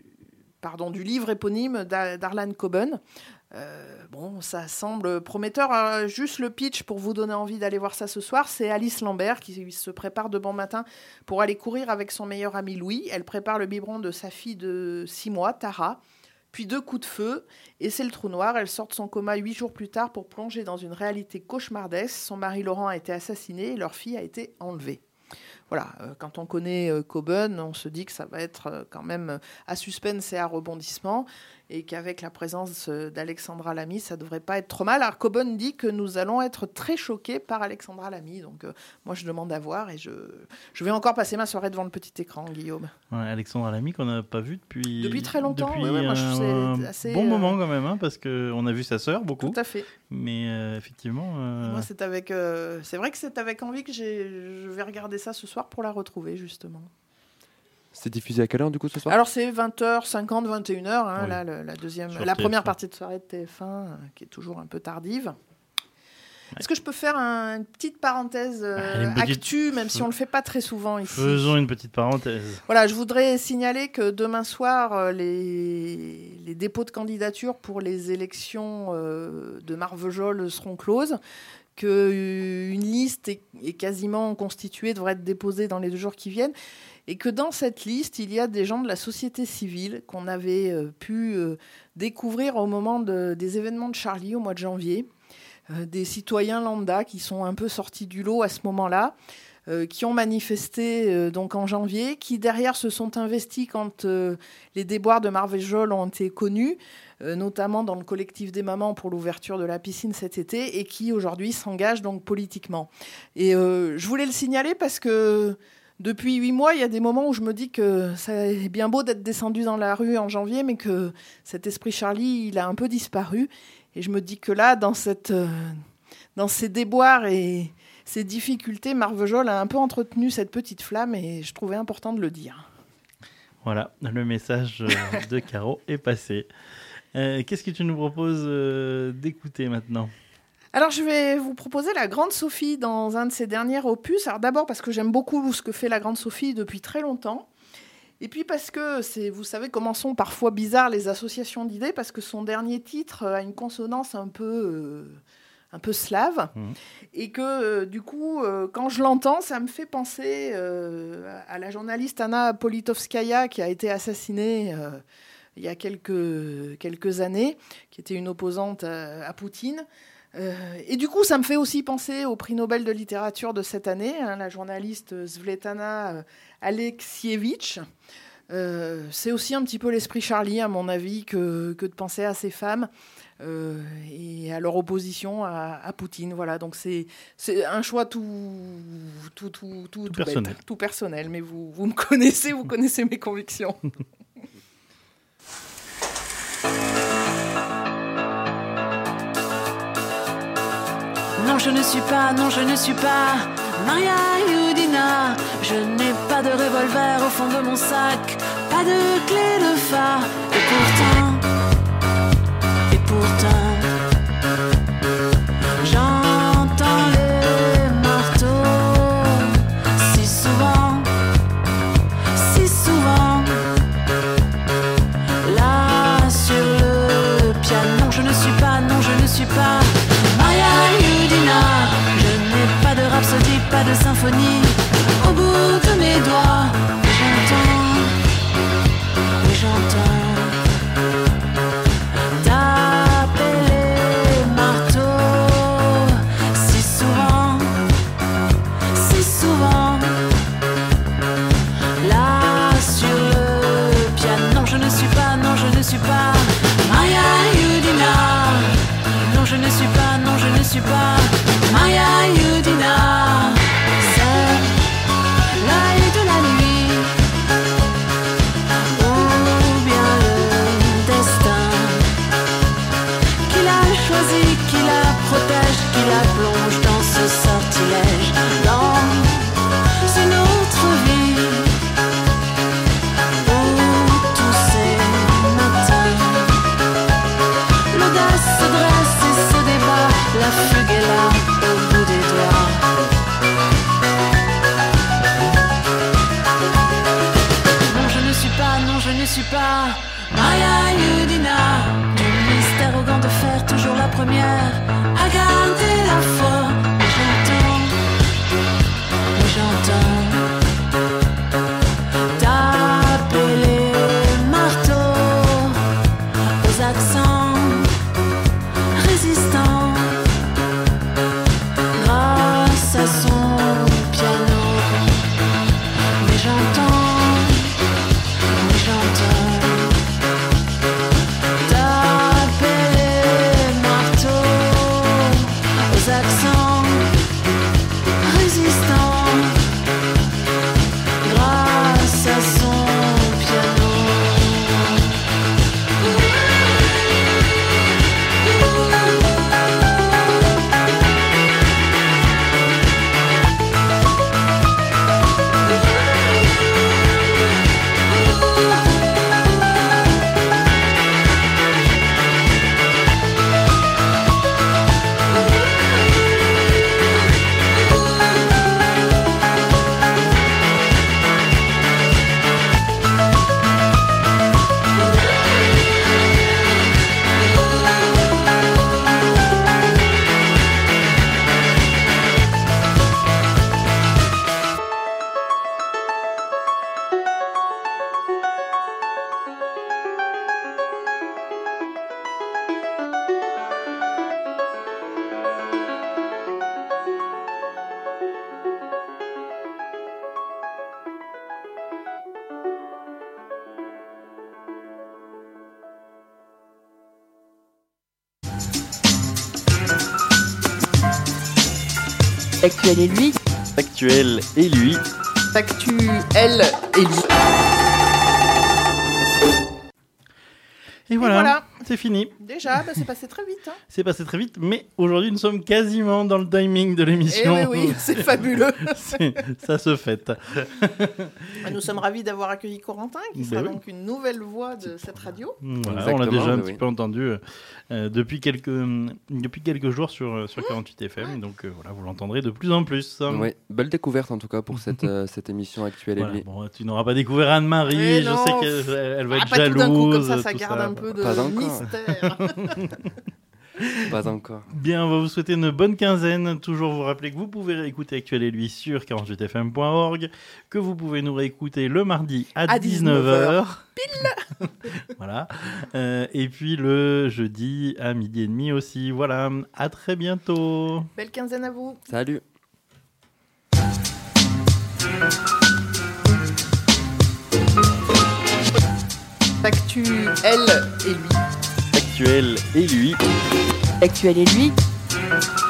[SPEAKER 2] pardon, du livre éponyme d'A- d'Arlan Coben. Euh, bon, ça semble prometteur. Euh, juste le pitch pour vous donner envie d'aller voir ça ce soir, c'est Alice Lambert qui se prépare de bon matin pour aller courir avec son meilleur ami Louis. Elle prépare le biberon de sa fille de six mois, Tara, puis deux coups de feu, et c'est le trou noir. Elle sort de son coma huit jours plus tard pour plonger dans une réalité cauchemardesque. Son mari Laurent a été assassiné et leur fille a été enlevée. Voilà, euh, quand on connaît euh, Coben, on se dit que ça va être euh, quand même euh, à suspense et à rebondissement, et qu'avec la présence euh, d'Alexandra Lamy, ça devrait pas être trop mal. Alors Coben dit que nous allons être très choqués par Alexandra Lamy, donc euh, moi je demande à voir, et je, je vais encore passer ma soirée devant le petit écran, Guillaume.
[SPEAKER 3] Ouais, Alexandre Lamy qu'on n'a pas vu depuis
[SPEAKER 2] Depuis très longtemps,
[SPEAKER 3] depuis
[SPEAKER 2] ouais, ouais, moi, je trouve
[SPEAKER 3] un
[SPEAKER 2] c'est assez,
[SPEAKER 3] bon
[SPEAKER 2] euh,
[SPEAKER 3] moment quand même, hein, parce que on a vu sa sœur beaucoup,
[SPEAKER 2] Tout à fait.
[SPEAKER 3] mais euh, effectivement. euh,
[SPEAKER 2] Moi c'est avec, euh, c'est vrai que c'est avec envie que j'ai, je vais regarder ça ce soir pour la retrouver justement.
[SPEAKER 5] C'est diffusé à quelle heure du coup ce soir?
[SPEAKER 2] Alors c'est vingt heures cinquante, vingt et une heures, hein,
[SPEAKER 3] Oui.
[SPEAKER 2] là, le- la, deuxième,
[SPEAKER 3] Sur
[SPEAKER 2] la
[SPEAKER 3] T F un.
[SPEAKER 2] première partie de soirée de T F un, euh, qui est toujours un peu tardive. Est-ce que je peux faire un- une petite parenthèse euh,
[SPEAKER 3] Allez, une petite-
[SPEAKER 2] actu, même si on ne le fait pas très souvent ici.
[SPEAKER 3] Faisons une petite parenthèse.
[SPEAKER 2] Voilà, je voudrais signaler que demain soir, euh, les, les dépôts de candidature pour les élections euh, de Marvejols seront closes, qu'une liste est, est quasiment constituée, devrait être déposée dans les deux jours qui viennent, et que dans cette liste, il y a des gens de la société civile qu'on avait euh, pu euh, découvrir au moment de- des événements de Charlie au mois de janvier, euh, des citoyens lambda qui sont un peu sortis du lot à ce moment-là, euh, qui ont manifesté euh, donc en janvier, qui derrière se sont investis quand euh, les déboires de Marvejols ont été connus, euh, notamment dans le collectif des mamans pour l'ouverture de la piscine cet été, et qui aujourd'hui s'engagent donc politiquement. Et euh, je voulais le signaler parce que depuis huit mois, il y a des moments où je me dis que ça est bien beau d'être descendu dans la rue en janvier, mais que cet esprit Charlie, il a un peu disparu. Et je me dis que là, dans, cette, euh, dans ces déboires et ces difficultés, Marvejols a un peu entretenu cette petite flamme et je trouvais important de le dire.
[SPEAKER 3] Voilà, le message euh, de Caro est passé. Euh, Qu'est-ce que tu nous proposes euh, d'écouter maintenant ?
[SPEAKER 2] Alors, je vais vous proposer la Grande Sophie dans un de ses derniers opus. Alors, d'abord parce que j'aime beaucoup ce que fait la Grande Sophie depuis très longtemps. Et puis parce que, c'est, vous savez comment sont parfois bizarres les associations d'idées, parce que son dernier titre a une consonance un peu, euh, un peu slave. Mmh. Et que, euh, du coup, euh, quand je l'entends, ça me fait penser euh, à la journaliste Anna Politkovskaya qui a été assassinée euh, il y a quelques, quelques années, qui était une opposante à, à Poutine. Euh, et du coup, ça me fait aussi penser au prix Nobel de littérature de cette année, hein, la journaliste Svetlana Alexievitch. Euh, c'est aussi un petit peu l'esprit Charlie, à mon avis, que, que de penser à ces femmes euh, et à leur opposition à, à Poutine. Voilà, donc c'est, c'est un choix tout, tout, tout, tout, tout,
[SPEAKER 3] personnel.
[SPEAKER 2] Bête, tout personnel, mais vous, vous me connaissez, vous connaissez mes convictions.
[SPEAKER 8] Non, je ne suis pas, non, je ne suis pas Maria Youdina. Je n'ai pas de revolver au fond de mon sac, pas de clé de phare. Et pourtant, et pourtant, j'entends les marteaux si souvent, si souvent. Là sur le piano, non, je ne suis pas, non, je ne suis pas Maria Youdina. Je n'ai pas de rhapsodie, pas de symphonie au bout de mes doigts. Et j'entends, et j'entends taper les marteaux si souvent, si souvent. Là sur le piano, non, je ne suis pas, non, je ne suis pas Maria Youdina. Non, je ne suis pas, non, je ne suis pas Maria Youdina. C'est l'œil de la nuit, ou bien le destin qui la choisit, qui la protège, qui la plonge dans ce sortilège, dans une autre vie où tous ces matins l'audace se dresse et se débat, la fugue est là au bout des doigts. Non, je ne suis pas, non, je ne suis pas Maria Youdina. Du mystère au gant de fer, toujours la première à garder la foi. Mais j'entends, mais j'entends taper les marteaux aux accents résistant grâce à son piano. Mais j'entends, mais j'entends taper les marteaux aux accents résistants grâce à son piano.
[SPEAKER 1] Actuel et lui.
[SPEAKER 3] Actuel et lui.
[SPEAKER 2] Actu, elle et lui.
[SPEAKER 3] Et voilà,
[SPEAKER 2] Et voilà.
[SPEAKER 3] c'est fini.
[SPEAKER 2] Déjà, bah, c'est passé très vite. Hein.
[SPEAKER 3] C'est passé très vite, mais aujourd'hui nous sommes quasiment dans le timing de l'émission.
[SPEAKER 2] Eh oui, oui, c'est fabuleux.
[SPEAKER 3] C'est- ça se fête.
[SPEAKER 2] Nous sommes ravis d'avoir accueilli Corentin, qui sera
[SPEAKER 3] Ben oui.
[SPEAKER 2] donc une nouvelle voix de cette radio.
[SPEAKER 3] Voilà, on l'a
[SPEAKER 5] Exactement,
[SPEAKER 3] déjà un
[SPEAKER 5] mais
[SPEAKER 3] petit
[SPEAKER 5] oui.
[SPEAKER 3] peu entendu euh, depuis, quelques, depuis quelques jours sur, euh, sur quarante-huit F M, donc euh, voilà, vous l'entendrez de plus en plus.
[SPEAKER 5] Ouais, belle découverte en tout cas pour cette, euh, cette émission actuelle et
[SPEAKER 3] Voilà,
[SPEAKER 5] lui.
[SPEAKER 3] bon, tu n'auras pas découvert Anne-Marie,
[SPEAKER 2] Eh
[SPEAKER 3] je
[SPEAKER 2] non.
[SPEAKER 3] sais qu'elle elle- elle va
[SPEAKER 2] Ah,
[SPEAKER 3] être
[SPEAKER 2] pas
[SPEAKER 3] jalouse.
[SPEAKER 2] tout d'un coup, comme ça, ça
[SPEAKER 3] tout
[SPEAKER 2] garde un peu de
[SPEAKER 5] Pas encore.
[SPEAKER 2] mystère.
[SPEAKER 5] Pas encore.
[SPEAKER 3] Bien, on va vous souhaiter une bonne quinzaine. Toujours vous rappeler que vous pouvez réécouter Actuel et lui sur quarante-huit F M point org, que vous pouvez nous réécouter le mardi à,
[SPEAKER 2] À
[SPEAKER 3] dix-neuf
[SPEAKER 2] dix-neuf
[SPEAKER 3] heures. Pile Voilà. Euh, et puis le jeudi à midi et demi aussi. Voilà. À très bientôt.
[SPEAKER 2] Belle quinzaine à vous.
[SPEAKER 5] Salut.
[SPEAKER 2] Actu, elle et lui.
[SPEAKER 3] Actuel et lui.
[SPEAKER 1] Actuel et lui.